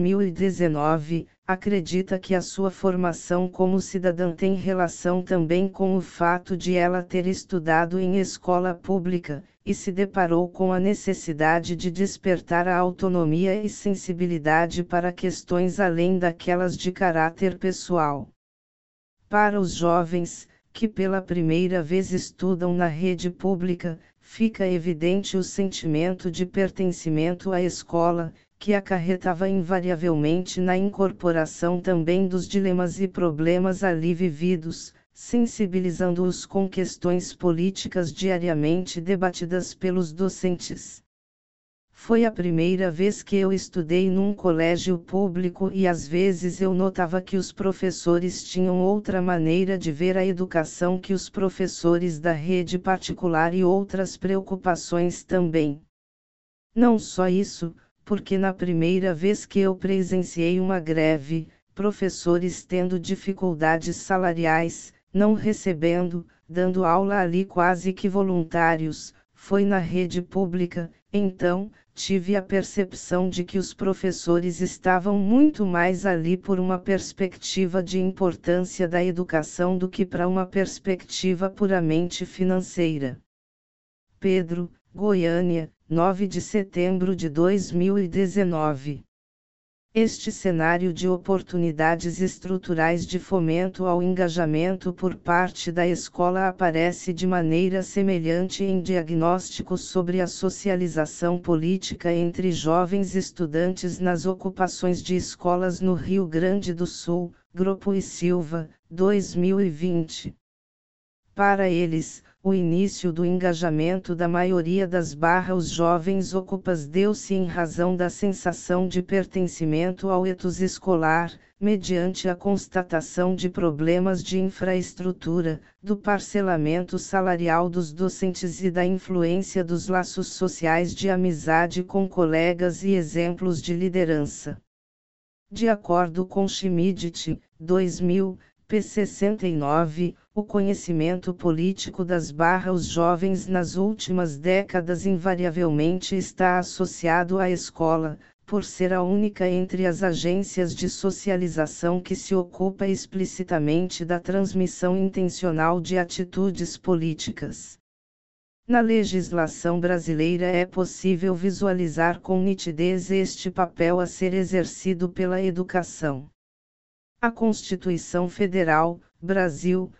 2019, acredita que a sua formação como cidadã tem relação também com o fato de ela ter estudado em escola pública, e se deparou com a necessidade de despertar a autonomia e sensibilidade para questões além daquelas de caráter pessoal. Para os jovens, que pela primeira vez estudam na rede pública, fica evidente o sentimento de pertencimento à escola, que acarretava invariavelmente na incorporação também dos dilemas e problemas ali vividos, sensibilizando-os com questões políticas diariamente debatidas pelos docentes. Foi a primeira vez que eu estudei num colégio público e às vezes eu notava que os professores tinham outra maneira de ver a educação que os professores da rede particular e outras preocupações também. Não só isso, porque na primeira vez que eu presenciei uma greve, professores tendo dificuldades salariais, não recebendo, dando aula ali quase que voluntários, foi na rede pública, então, tive a percepção de que os professores estavam muito mais ali por uma perspectiva de importância da educação do que para uma perspectiva puramente financeira. Pedro, Goiânia, 9 de setembro de 2019. Este cenário de oportunidades estruturais de fomento ao engajamento por parte da escola aparece de maneira semelhante em diagnósticos sobre a socialização política entre jovens estudantes nas ocupações de escolas no Rio Grande do Sul, Grupo e Silva, 2020. Para eles, o início do engajamento da maioria os jovens ocupas deu-se em razão da sensação de pertencimento ao ethos escolar, mediante a constatação de problemas de infraestrutura, do parcelamento salarial dos docentes e da influência dos laços sociais de amizade com colegas e exemplos de liderança. De acordo com Schmidt, 2000, p. 69, o conhecimento político os jovens nas últimas décadas invariavelmente está associado à escola, por ser a única entre as agências de socialização que se ocupa explicitamente da transmissão intencional de atitudes políticas. Na legislação brasileira é possível visualizar com nitidez este papel a ser exercido pela educação. A Constituição Federal, Brasil,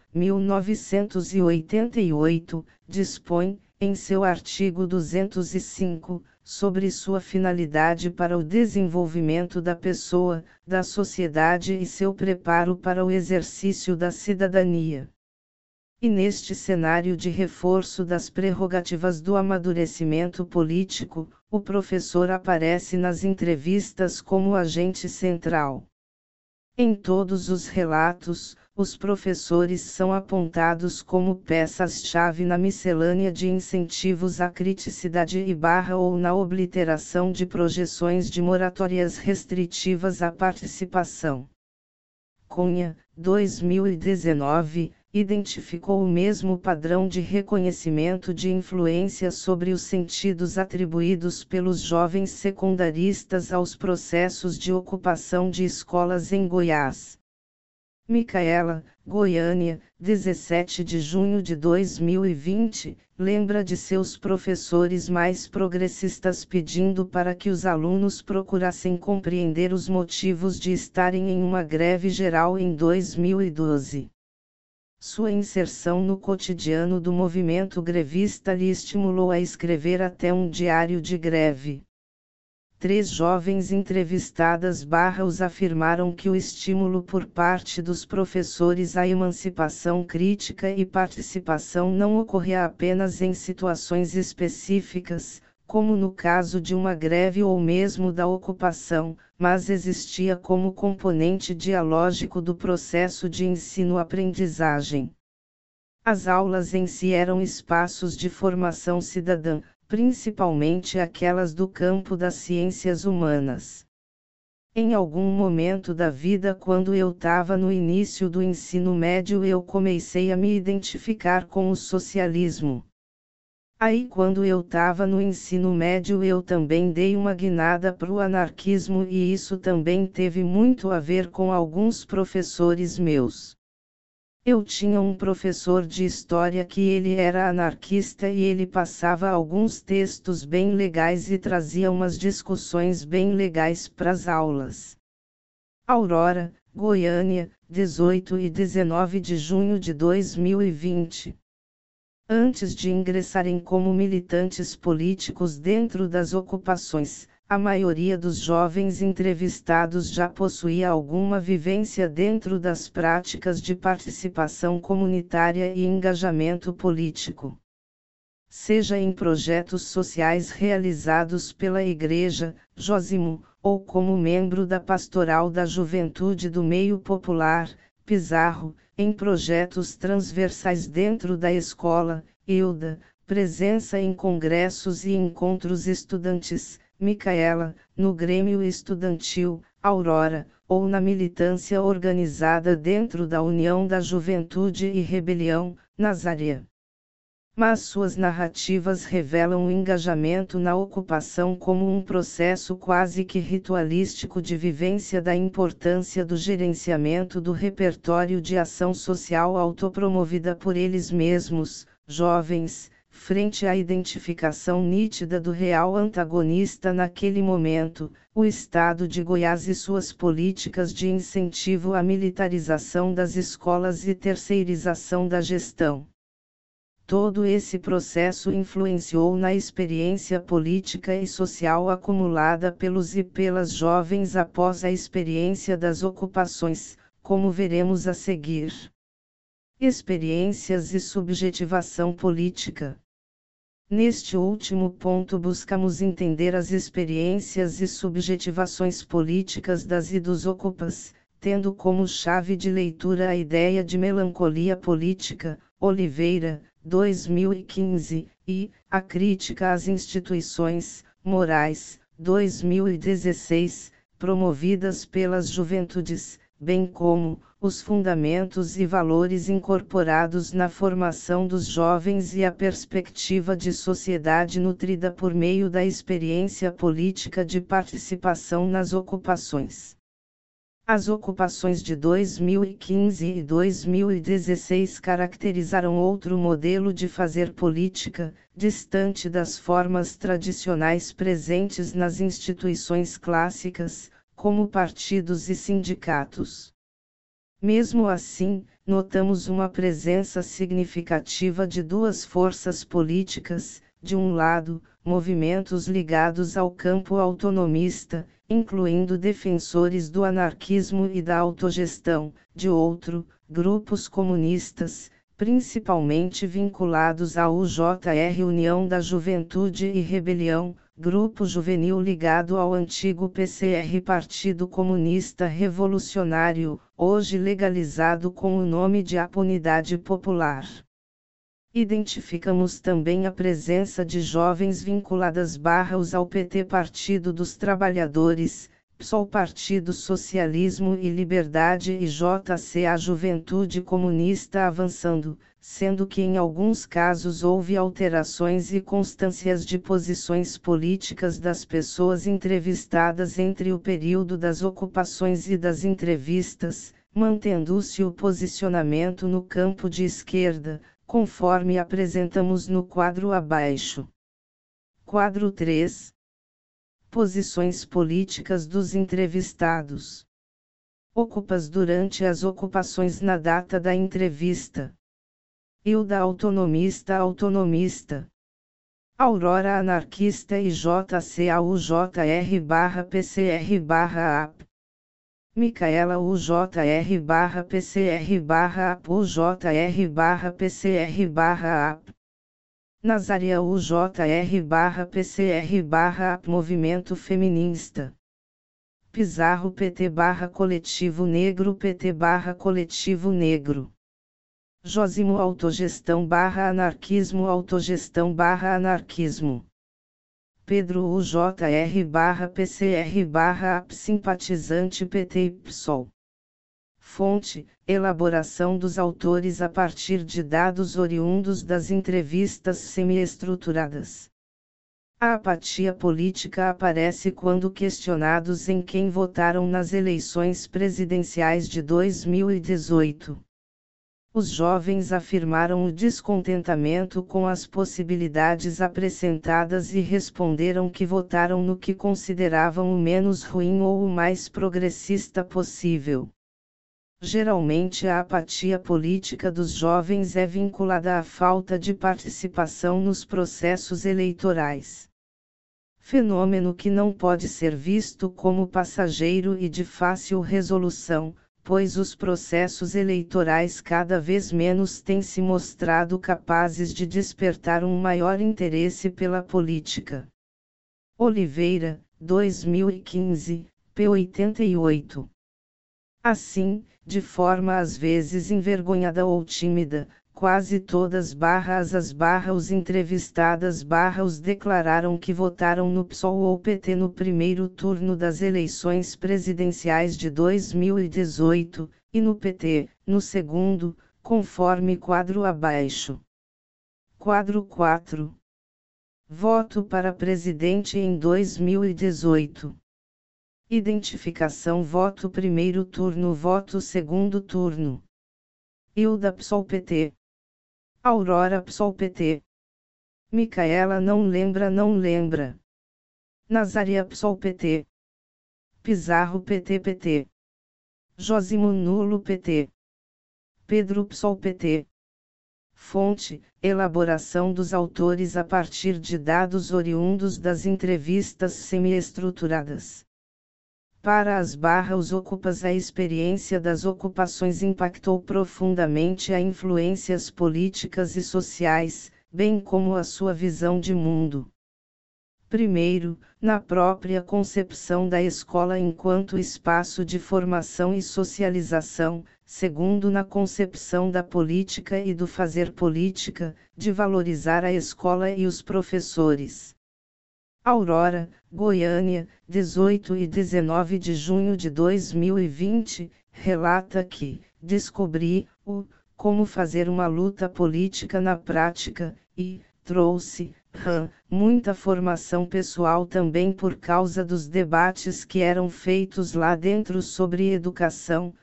1988, dispõe, em seu artigo 205, sobre sua finalidade para o desenvolvimento da pessoa, da sociedade e seu preparo para o exercício da cidadania. E neste cenário de reforço das prerrogativas do amadurecimento político, o professor aparece nas entrevistas como agente central. Em todos os relatos, os professores são apontados como peças-chave na miscelânea de incentivos à criticidade ou na obliteração de projeções de moratórias restritivas à participação. Cunha, 2019, identificou o mesmo padrão de reconhecimento de influência sobre os sentidos atribuídos pelos jovens secundaristas aos processos de ocupação de escolas em Goiás. Micaela, Goiânia, 17 de junho de 2020, lembra de seus professores mais progressistas pedindo para que os alunos procurassem compreender os motivos de estarem em uma greve geral em 2012. Sua inserção no cotidiano do movimento grevista lhe estimulou a escrever até um diário de greve. 3 jovens entrevistadas os afirmaram que o estímulo por parte dos professores à emancipação crítica e participação não ocorria apenas em situações específicas, como no caso de uma greve ou mesmo da ocupação, mas existia como componente dialógico do processo de ensino-aprendizagem. As aulas em si eram espaços de formação cidadã, principalmente aquelas do campo das ciências humanas. Em algum momento da vida, quando eu estava no início do ensino médio, eu comecei a me identificar com o socialismo. Aí, quando eu estava no ensino médio, eu também dei uma guinada para o anarquismo, e isso também teve muito a ver com alguns professores meus. Eu tinha um professor de história que ele era anarquista e ele passava alguns textos bem legais e trazia umas discussões bem legais para as aulas. Aurora, Goiânia, 18 e 19 de junho de 2020. Antes de ingressarem como militantes políticos dentro das ocupações, a maioria dos jovens entrevistados já possuía alguma vivência dentro das práticas de participação comunitária e engajamento político. Seja em projetos sociais realizados pela Igreja, Jósimo, ou como membro da Pastoral da Juventude do Meio Popular, Pizarro, em projetos transversais dentro da escola, Hilda, presença em congressos e encontros estudantis, Micaela, no Grêmio Estudantil, Aurora, ou na militância organizada dentro da União da Juventude e Rebelião, Nazária. Mas suas narrativas revelam o engajamento na ocupação como um processo quase que ritualístico de vivência da importância do gerenciamento do repertório de ação social autopromovida por eles mesmos, jovens, frente à identificação nítida do real antagonista naquele momento, o Estado de Goiás e suas políticas de incentivo à militarização das escolas e terceirização da gestão. Todo esse processo influenciou na experiência política e social acumulada pelos e pelas jovens após a experiência das ocupações, como veremos a seguir. Experiências e subjetivação política. Neste último ponto buscamos entender as experiências e subjetivações políticas das e dos ocupas, tendo como chave de leitura a ideia de melancolia política, Oliveira, 2015, e A Crítica às Instituições, Morais, 2016, promovidas pelas juventudes, bem como os fundamentos e valores incorporados na formação dos jovens e a perspectiva de sociedade nutrida por meio da experiência política de participação nas ocupações. As ocupações de 2015 e 2016 caracterizaram outro modelo de fazer política, distante das formas tradicionais presentes nas instituições clássicas, como partidos e sindicatos. Mesmo assim, notamos uma presença significativa de duas forças políticas, de um lado, movimentos ligados ao campo autonomista, incluindo defensores do anarquismo e da autogestão, de outro, grupos comunistas, principalmente vinculados à UJR União da Juventude e Rebelião, grupo juvenil ligado ao antigo PCR Partido Comunista Revolucionário, hoje legalizado com o nome de Unidade Popular. Identificamos também a presença de jovens vinculadas ao PT Partido dos Trabalhadores, PSOL Partido Socialismo e Liberdade e JC a Juventude Comunista avançando, sendo que em alguns casos houve alterações e constâncias de posições políticas das pessoas entrevistadas entre o período das ocupações e das entrevistas, mantendo-se o posicionamento no campo de esquerda, conforme apresentamos no quadro abaixo. Quadro 3. Posições políticas dos entrevistados. Ocupas durante as ocupações na data da entrevista. Hilda autonomista. Aurora anarquista e JCAUJR/PCR/AP. Micaela UJR/PCR/AP UJR/PCR/AP. Nazária UJR/PCR/AP Movimento Feminista. Pizarro PT/Coletivo Negro PT/Coletivo Negro. Jósimo Autogestão/Anarquismo Autogestão/Anarquismo. Pedro UJR/PCR/AP simpatizante PT e PSOL. Fonte: elaboração dos autores a partir de dados oriundos das entrevistas semi-estruturadas. A apatia política aparece quando questionados em quem votaram nas eleições presidenciais de 2018. Os jovens afirmaram o descontentamento com as possibilidades apresentadas e responderam que votaram no que consideravam o menos ruim ou o mais progressista possível. Geralmente a apatia política dos jovens é vinculada à falta de participação nos processos eleitorais. Fenômeno que não pode ser visto como passageiro e de fácil resolução, pois os processos eleitorais cada vez menos têm se mostrado capazes de despertar um maior interesse pela política. Oliveira, 2015, p. 88. Assim, de forma às vezes envergonhada ou tímida, quase todas os entrevistadas os declararam que votaram no PSOL ou PT no primeiro turno das eleições presidenciais de 2018, e no PT, no segundo, conforme quadro abaixo. Quadro 4. Voto para presidente em 2018. Identificação: voto primeiro turno, voto segundo turno. Hilda PSOL PT. Aurora PSOL PT. Micaela não lembra. Nazária PSOL PT. Pizarro PT. Josimo nulo PT. Pedro PSOL PT. Fonte: elaboração dos autores a partir de dados oriundos das entrevistas semi-estruturadas. Para os ocupas, a experiência das ocupações impactou profundamente a influências políticas e sociais, bem como a sua visão de mundo. Primeiro, na própria concepção da escola enquanto espaço de formação e socialização, segundo, na concepção da política e do fazer política, de valorizar a escola e os professores. Aurora, Goiânia, 18 e 19 de junho de 2020, relata que descobri como fazer uma luta política na prática, e trouxe muita formação pessoal também por causa dos debates que eram feitos lá dentro sobre educação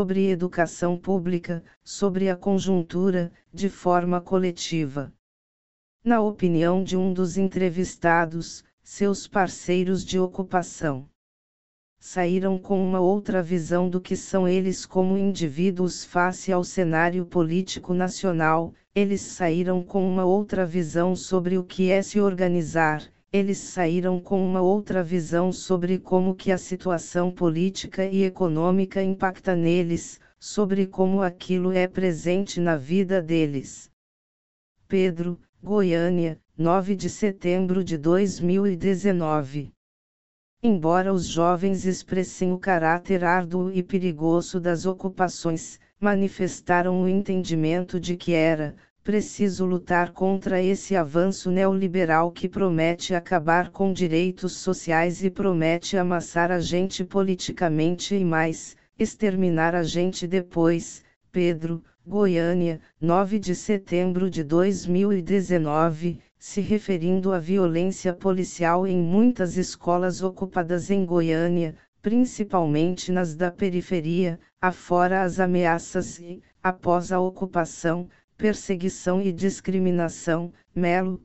pública, sobre a conjuntura, de forma coletiva. Na opinião de um dos entrevistados, seus parceiros de ocupação saíram com uma outra visão do que são eles como indivíduos face ao cenário político nacional, eles saíram com uma outra visão sobre o que é se organizar, eles saíram com uma outra visão sobre como que a situação política e econômica impacta neles, sobre como aquilo é presente na vida deles. Pedro, Goiânia, 9 de setembro de 2019. Embora os jovens expressem o caráter árduo e perigoso das ocupações, manifestaram o entendimento de que era preciso lutar contra esse avanço neoliberal que promete acabar com direitos sociais e promete amassar a gente politicamente e mais, exterminar a gente depois. Pedro, Goiânia, 9 de setembro de 2019, se referindo à violência policial em muitas escolas ocupadas em Goiânia, principalmente nas da periferia, afora as ameaças e, após a ocupação, perseguição e discriminação. Melo,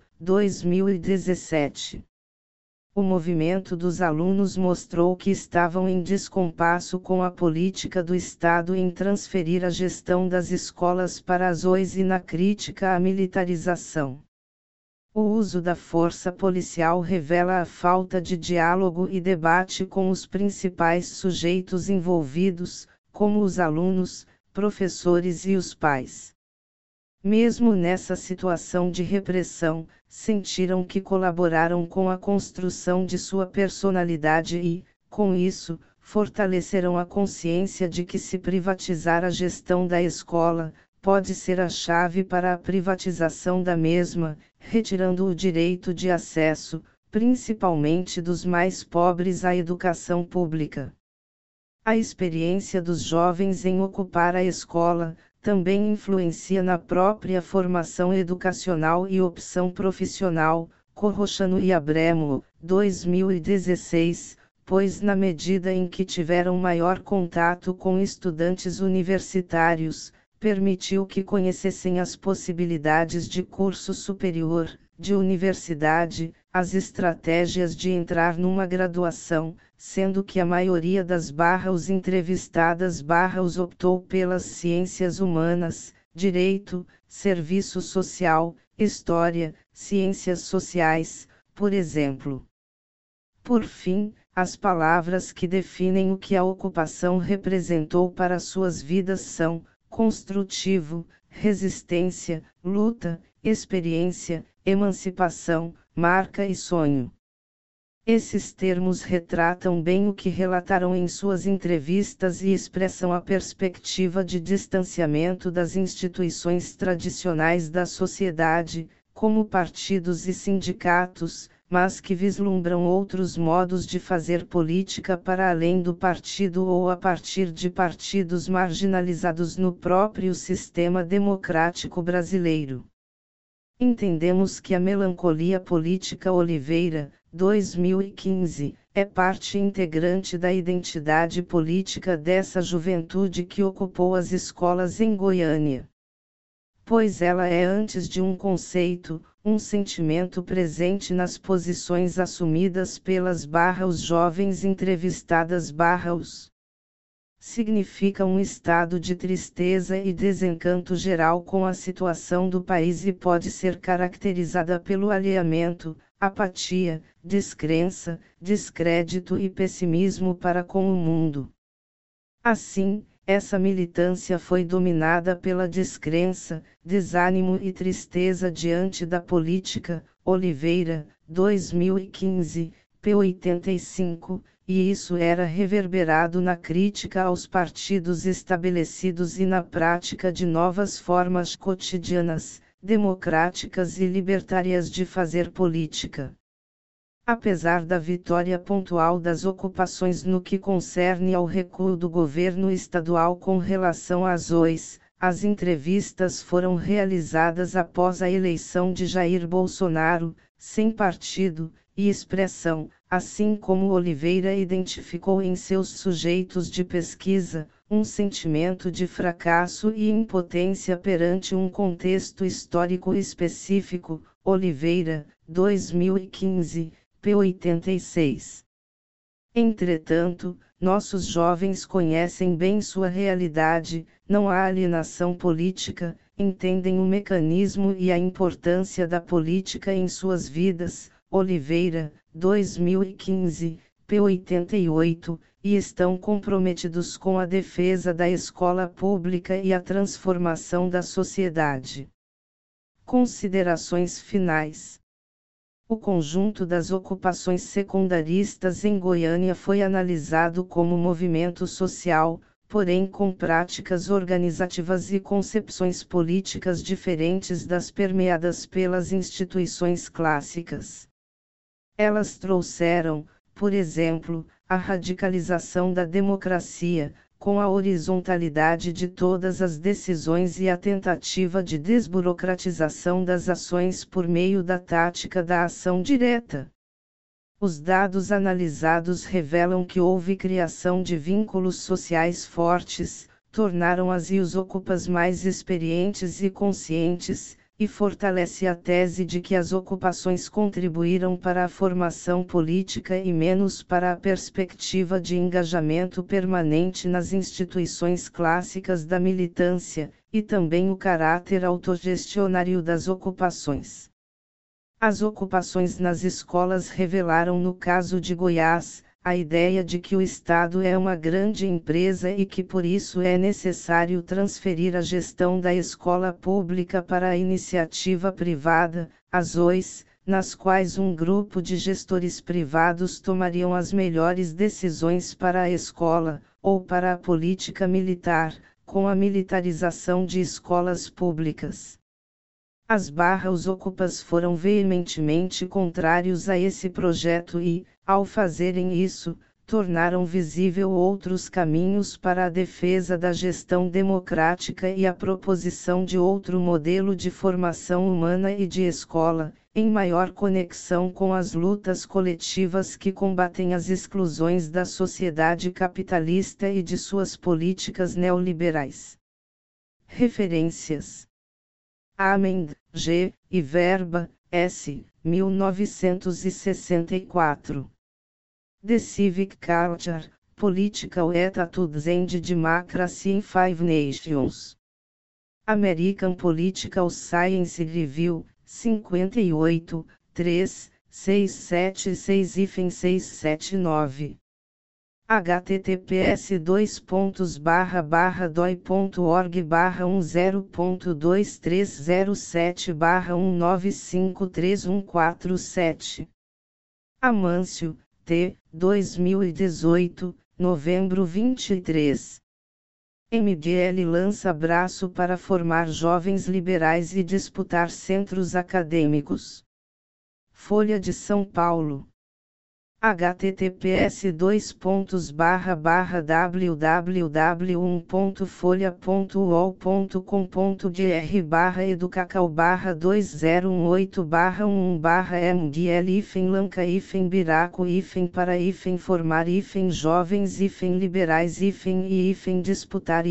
2017. O movimento dos alunos mostrou que estavam em descompasso com a política do Estado em transferir a gestão das escolas para as OIs e na crítica à militarização. O uso da força policial revela a falta de diálogo e debate com os principais sujeitos envolvidos, como os alunos, professores e os pais. Mesmo nessa situação de repressão, sentiram que colaboraram com a construção de sua personalidade e, com isso, fortaleceram a consciência de que se privatizar a gestão da escola, pode ser a chave para a privatização da mesma, retirando o direito de acesso, principalmente dos mais pobres, à educação pública. A experiência dos jovens em ocupar a escola também influencia na própria formação educacional e opção profissional. Corrochano e Abremo, 2016, pois na medida em que tiveram maior contato com estudantes universitários, permitiu que conhecessem as possibilidades de curso superior, de universidade, as estratégias de entrar numa graduação, sendo que a maioria das os entrevistadas os optou pelas ciências humanas, direito, serviço social, história, ciências sociais, por exemplo. Por fim, as palavras que definem o que a ocupação representou para suas vidas são: construtivo, resistência, luta, experiência, emancipação, marca e sonho. Esses termos retratam bem o que relataram em suas entrevistas e expressam a perspectiva de distanciamento das instituições tradicionais da sociedade, como partidos e sindicatos, mas que vislumbram outros modos de fazer política para além do partido ou a partir de partidos marginalizados no próprio sistema democrático brasileiro. Entendemos que a melancolia política Oliveira, 2015, é parte integrante da identidade política dessa juventude que ocupou as escolas em Goiânia. Pois ela é antes de um conceito, um sentimento presente nas posições assumidas pelas os jovens entrevistadas os. Significa um estado de tristeza e desencanto geral com a situação do país e pode ser caracterizada pelo alheamento, apatia, descrença, descrédito e pessimismo para com o mundo. Assim, essa militância foi dominada pela descrença, desânimo e tristeza diante da política. Oliveira, 2015, p. 85, e isso era reverberado na crítica aos partidos estabelecidos e na prática de novas formas cotidianas, democráticas e libertárias de fazer política. Apesar da vitória pontual das ocupações no que concerne ao recuo do governo estadual com relação às OIs, as entrevistas foram realizadas após a eleição de Jair Bolsonaro, sem partido e expressão, assim como Oliveira identificou em seus sujeitos de pesquisa, um sentimento de fracasso e impotência perante um contexto histórico específico. Oliveira, 2015, p. 86. Entretanto, nossos jovens conhecem bem sua realidade, não há alienação política, entendem o mecanismo e a importância da política em suas vidas. Oliveira, 2015, p. 88, e estão comprometidos com a defesa da escola pública e a transformação da sociedade. Considerações finais. O conjunto das ocupações secundaristas em Goiânia foi analisado como movimento social, porém com práticas organizativas e concepções políticas diferentes das permeadas pelas instituições clássicas. Elas trouxeram, por exemplo, a radicalização da democracia, com a horizontalidade de todas as decisões e a tentativa de desburocratização das ações por meio da tática da ação direta. Os dados analisados revelam que houve criação de vínculos sociais fortes, tornaram as e os ocupas mais experientes e conscientes, e fortalece a tese de que as ocupações contribuíram para a formação política e menos para a perspectiva de engajamento permanente nas instituições clássicas da militância, e também o caráter autogestionário das ocupações. As ocupações nas escolas revelaram no caso de Goiás, a ideia de que o Estado é uma grande empresa e que por isso é necessário transferir a gestão da escola pública para a iniciativa privada, as OIs, nas quais um grupo de gestores privados tomariam as melhores decisões para a escola, ou para a política militar, com a militarização de escolas públicas. Os ocupas foram veementemente contrários a esse projeto e, ao fazerem isso, tornaram visível outros caminhos para a defesa da gestão democrática e a proposição de outro modelo de formação humana e de escola, em maior conexão com as lutas coletivas que combatem as exclusões da sociedade capitalista e de suas políticas neoliberais. Referências: Amend, G., e Verba, S., 1964. The Civic Culture, Political Attitudes and Democracy in Five Nations. American Political Science Review, 58, 3, 676-679. https://doi.org/102307/19531447. Amâncio, T. 2018, novembro 23. MGL lança braço para formar jovens liberais e disputar centros acadêmicos. Folha de São Paulo. https://www.folha.ol.com.br/educacau/2018-lanca-biraco para-liberais-disputar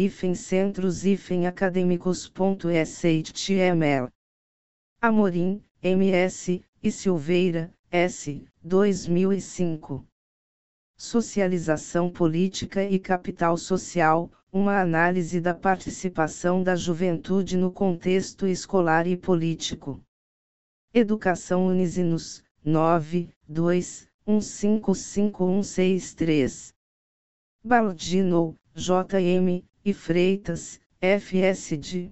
centros-acadêmicos.html. Amorim, M.S., e Silveira, S., 2005. Socialização Política e Capital Social, uma análise da participação da juventude no contexto escolar e político. Educação Unisinos, 9, 2, 155163. Baldino, J.M., e Freitas, F.S.D.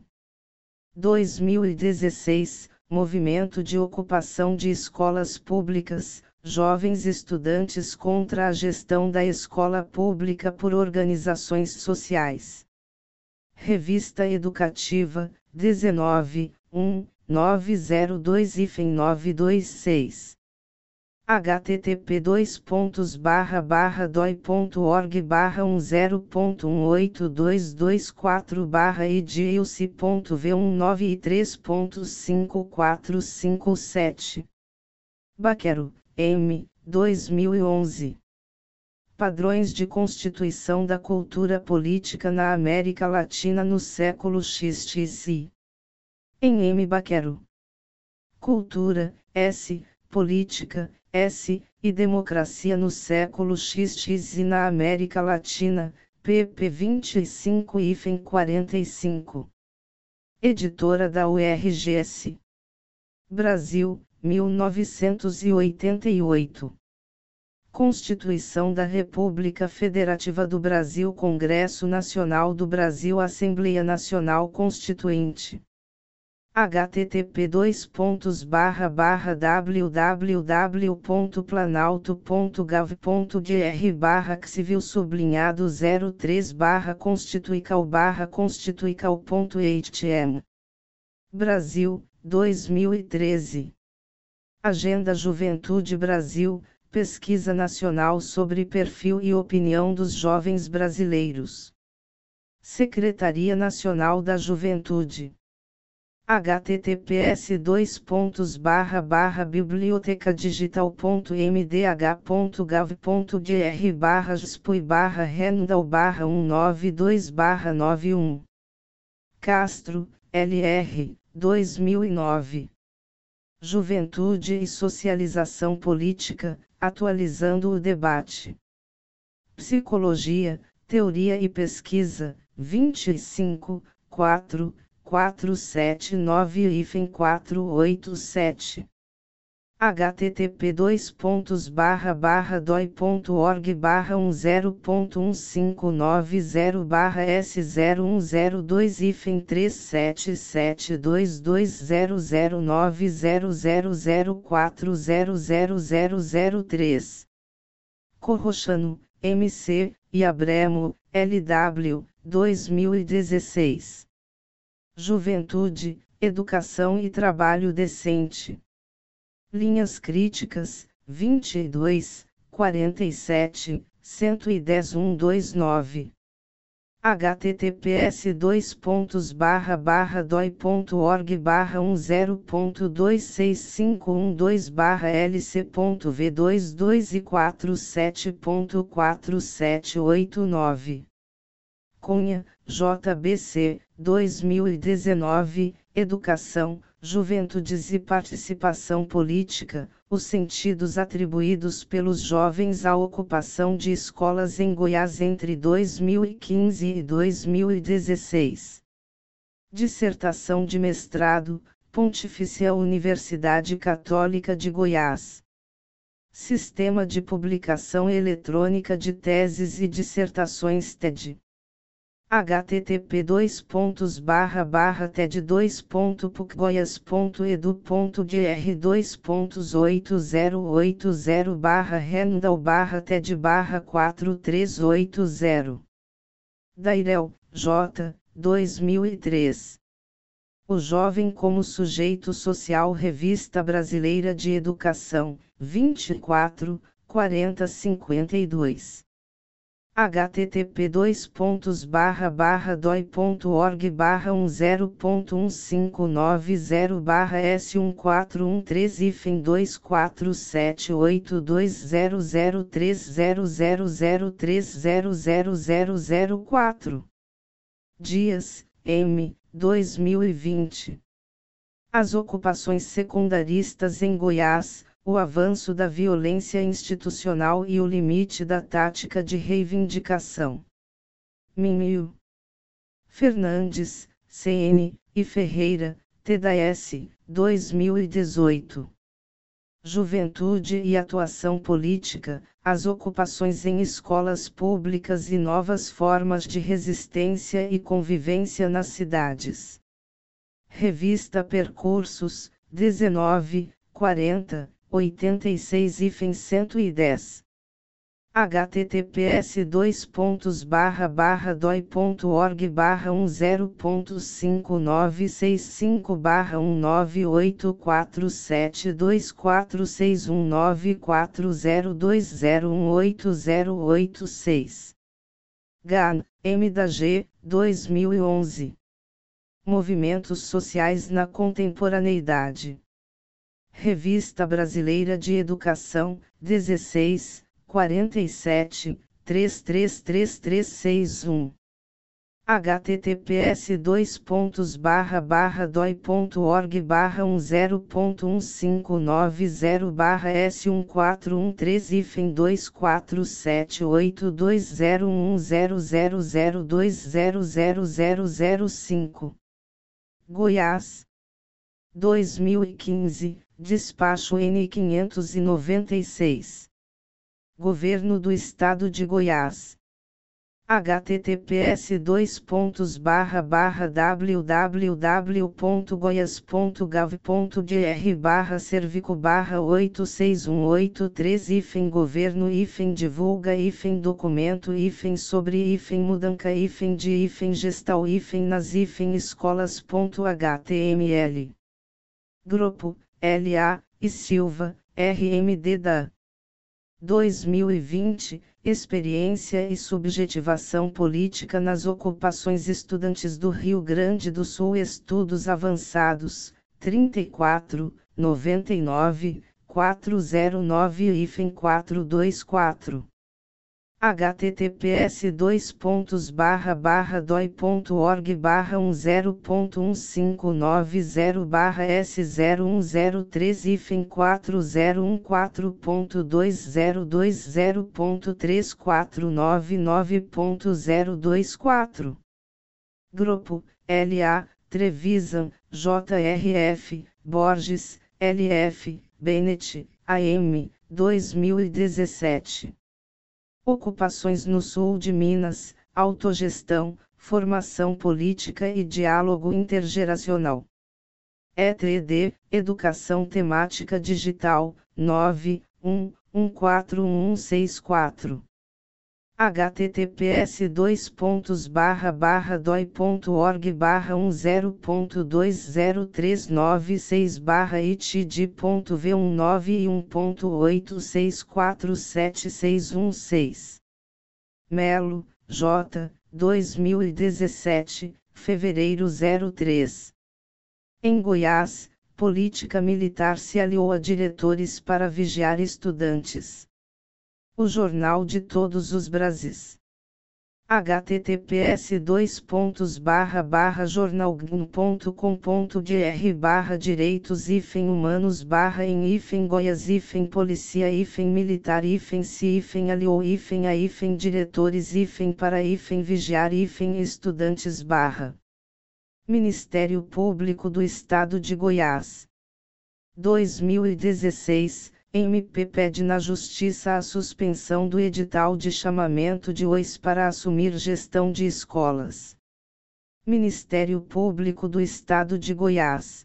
2016, Movimento de Ocupação de Escolas Públicas, Jovens Estudantes contra a Gestão da Escola Pública por Organizações Sociais. Revista Educativa, 19, 1, 902-926. http://doi.org/10.18224/edilce.v19e3.5457. Baquero, M., 2011. Padrões de Constituição da Cultura Política na América Latina no século XXI. Em M. Baquero. Cultura, S., Política, S., e Democracia no século XXI na América Latina, pp. 25-45. Editora da URGS. Brasil, 1988. Constituição da República Federativa do Brasil, Congresso Nacional do Brasil, Assembleia Nacional Constituinte. http://www.planalto.gov.br/civil-constituical/constituical.htm. Brasil, 2013. Agenda Juventude Brasil, Pesquisa Nacional sobre Perfil e Opinião dos Jovens Brasileiros. Secretaria Nacional da Juventude. https://biblioteca-digital.mdh.gov.br/spui/randall/192/91. Castro, L.R., 2009. Juventude e Socialização Política, Atualizando o Debate. Psicologia, Teoria e Pesquisa, 25, 4, 479-487. http://doi.org/10.15902-3772200040003. Corrochano, M.C., e Abremo, L.W., 2016. Juventude, educação e trabalho decente. Linhas críticas, 22, 47, 110 129. https://doi.org/10.26512/lc.v22 e 47.4789. Cunha, JBC, 2019, Educação, Juventudes e Participação Política, os sentidos atribuídos pelos jovens à ocupação de escolas em Goiás entre 2015 e 2016. Dissertação de mestrado, Pontifícia Universidade Católica de Goiás. Sistema de Publicação Eletrônica de Teses e Dissertações TED. http://ted2.br/ted2.8080/rendal/ted/4380. Dairel, J., 2003. O Jovem como Sujeito Social, Revista Brasileira de Educação, 24, 4052. http://doi.org/10413-24270030003000004. Dias, M., 2020. As ocupações secundaristas em Goiás, o avanço da violência institucional e o limite da tática de reivindicação. Minho. Fernandes, CN, e Ferreira, TDS, 2018. Juventude e atuação política, as ocupações em escolas públicas e novas formas de resistência e convivência nas cidades. Revista Percursos, 19, 40, 86-110. https://doi.org/10465/19846240201808086. GAN, M. da G., 2011. Movimentos Sociais na Contemporaneidade. Revista Brasileira de Educação, 16, 47, 333361. https://doi.org/10413-247821000000005. Goiás. 2015, Despacho N 596. Governo do Estado de Goiás. https://www.goias.gov.br/cervico/86183 Governo divulga documento mudança de gestal nas escolas.html. Grupo, L.A., e Silva, RMD da 2020, Experiência e Subjetivação Política nas Ocupações Estudantis do Rio Grande do Sul. Estudos Avançados, 34, 99, 409-424. https://doi.org/104.020.3499.024. Grupo, L.A., Trevisan, JRF, Borges, LF, Bennett, AM, 2017. Ocupações no Sul de Minas, Autogestão, Formação Política e Diálogo Intergeracional. ETD, Educação Temática Digital, 9, 1, 14164. https://doi.org/1.0.396/itd.v19.186476116 Melo, J. 2017, fevereiro 03. Em Goiás, política militar se aliou a diretores para vigiar estudantes. O Jornal de Todos os Brasis. https://direitos-humanos-em Goiás-militar-se-aliou diretores-para-vigiar-estudantes Ministério Público do Estado de Goiás. 2016, MP pede na Justiça a suspensão do edital de chamamento de UES para assumir gestão de escolas. Ministério Público do Estado de Goiás.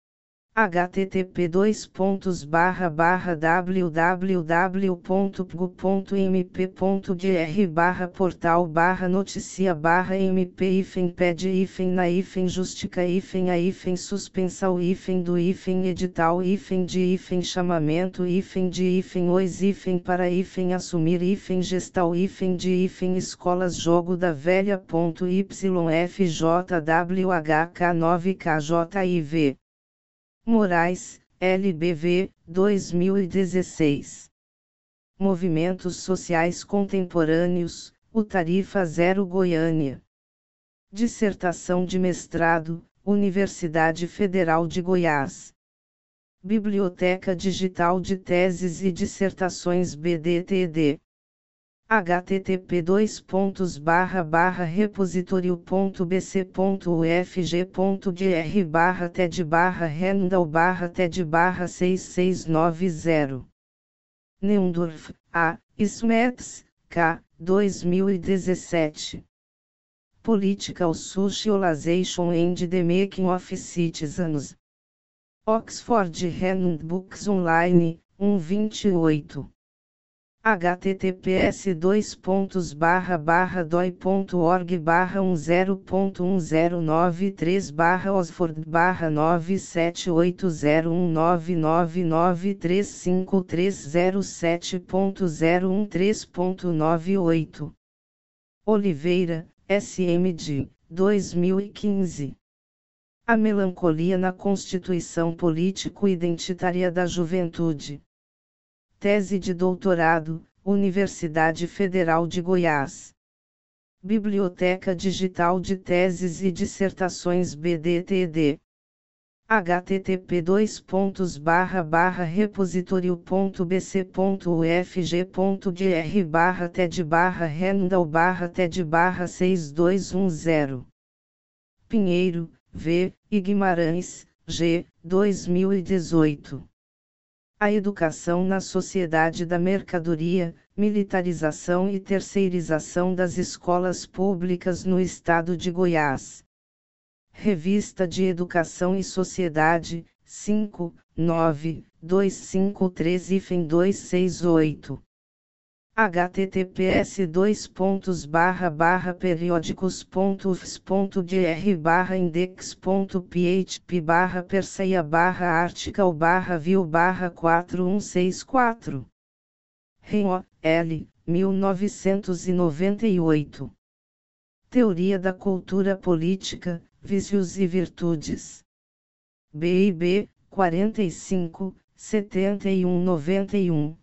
http://www.mp.gr/portal/noticia/em-p-ifem-pede-na-ifem-justicia-ifem-do-ifem-edital-de-ifem-chamamento-ifem-gestão-de-ifem-jovjk9k-jk-IV. Moraes, LBV, 2016. Movimentos Sociais Contemporâneos, o Tarifa Zero Goiânia. Dissertação de mestrado, Universidade Federal de Goiás. Biblioteca Digital de Teses e Dissertações BDTD. http://repositorio.bc.ufg.gr/ted/randall/ted/6690. Neundorf, A., Smets, K., 2017. Political Socialization and the Making of Citizens. Oxford Handbooks Online, 1/28. https://doi.org/10.10953007.013.98. Oliveira, SMD, 2015. A melancolia na Constituição Político-Identitária da Juventude. Tese de doutorado, Universidade Federal de Goiás. Biblioteca Digital de Teses e Dissertações BDTD. http://repositorio.bc.ufg.gr/ted/randall/ted/6210. Pinheiro, V., e Guimarães, G., 2018. A educação na sociedade da mercadoria, militarização e terceirização das escolas públicas no estado de Goiás. Revista de Educação e Sociedade, 5, 9, 253-268. https://periódicos.ufs.gr/index.php/article/view/4164. Rio, L., 1998. Teoria da Cultura Política, Vícios e Virtudes. BIB, 45, 7191.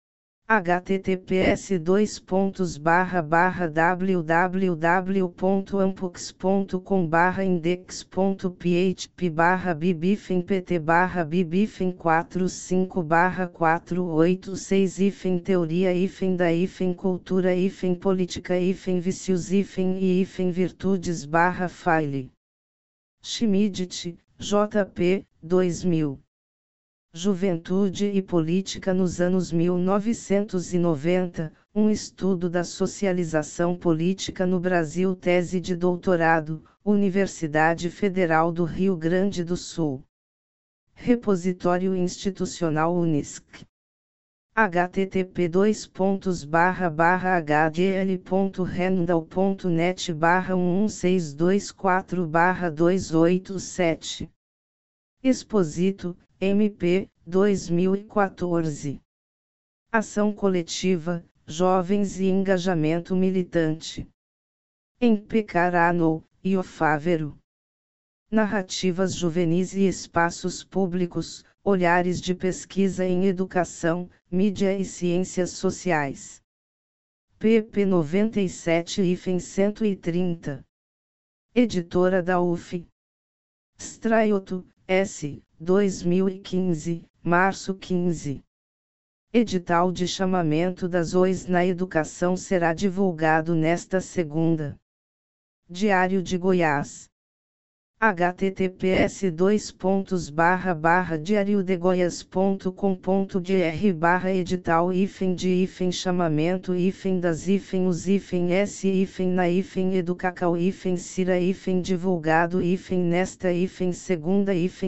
https://www.ampux.com/index.php/bibifem.pt/bibifem405/486 Teoria Cultura Vícios e Virtudes/file. Schmidt, J.P., 2000. Juventude e Política nos anos 1990, um estudo da socialização política no Brasil. Tese de doutorado, Universidade Federal do Rio Grande do Sul. Repositório Institucional Unisc. http://hdl.handle.net/11624287. Exposito, MP, 2014. Ação coletiva, jovens e engajamento militante. Em Pecarano, e Ofávero. Narrativas juvenis e espaços públicos, olhares de pesquisa em educação, mídia e ciências sociais. pp 97-130. Editora da UF. Straioto, S. 2015, março 15. Edital de chamamento das OIs na educação será divulgado nesta segunda. Diário de Goiás. https://diariodegoias.com.br/edital de chamamento das os s na educacau cira divulgado nesta segunda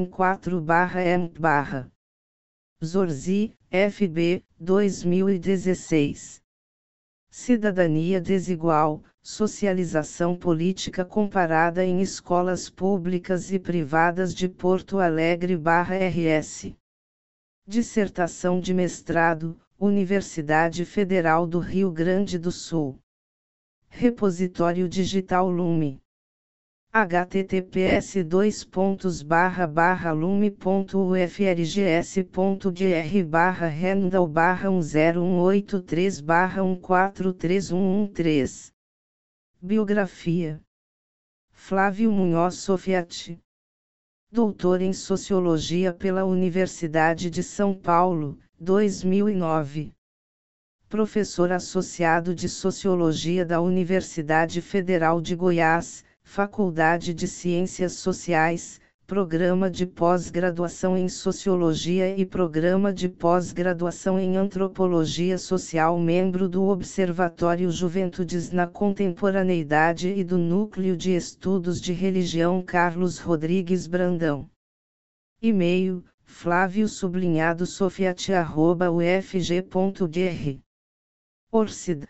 4/m/. Zorzi, FB, 2016. Cidadania desigual, socialização política comparada em escolas públicas e privadas de Porto Alegre/RS. Dissertação de mestrado, Universidade Federal do Rio Grande do Sul. Repositório Digital Lume. https://lume.ufrgs.gr/handle/10183/1431113. Biografia. Flávio Munhoz Sofiati. Doutor em Sociologia pela Universidade de São Paulo, 2009. Professor associado de Sociologia da Universidade Federal de Goiás, Faculdade de Ciências Sociais, Programa de Pós-Graduação em Sociologia e Programa de Pós-Graduação em Antropologia Social, membro do Observatório Juventudes na Contemporaneidade e do Núcleo de Estudos de Religião Carlos Rodrigues Brandão. E-mail, flavio_sofiati@ufg.br. Orcid,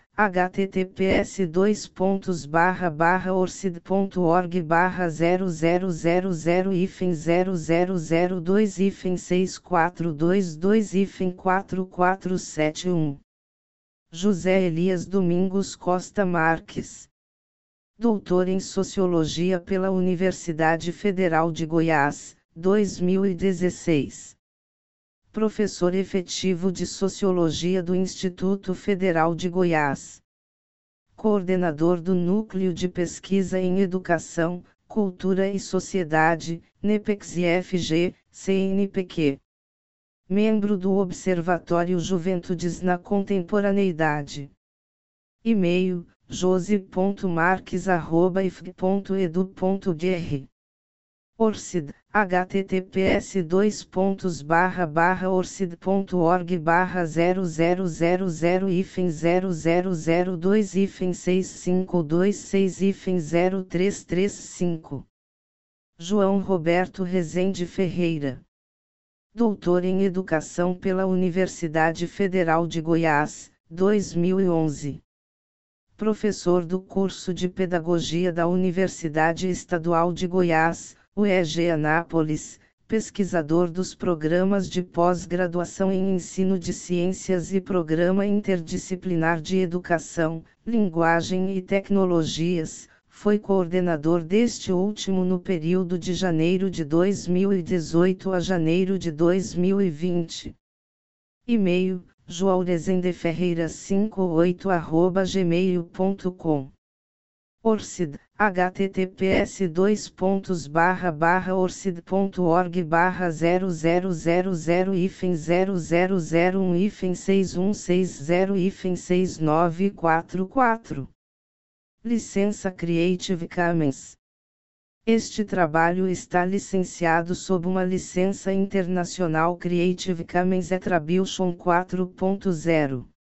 https://orcid.org/0000000-6422-4471. José Elias Domingos Costa Marques. Doutor em Sociologia pela Universidade Federal de Goiás, 2016. Professor efetivo de Sociologia do Instituto Federal de Goiás. Coordenador do Núcleo de Pesquisa em Educação, Cultura e Sociedade, NEPEX-IFG, CNPq. Membro do Observatório Juventudes na Contemporaneidade. E-mail, jose.marques@ifg.edu.br. Orcid, https://orcid.org/00002-65226-0335. João Roberto Rezende Ferreira. Doutor em Educação pela Universidade Federal de Goiás, 2011. Professor do curso de Pedagogia da Universidade Estadual de Goiás, UEG Anápolis, pesquisador dos programas de pós-graduação em Ensino de Ciências e Programa Interdisciplinar de Educação, Linguagem e Tecnologias, foi coordenador deste último no período de janeiro de 2018 a janeiro de 2020. E-mail, joaorezendeferreira58@gmail.com. Orcid, https://orcid.org/0000-0001-6160-69444. Licença Creative Commons. Este trabalho está licenciado sob uma licença internacional Creative Commons Attribution 4.0.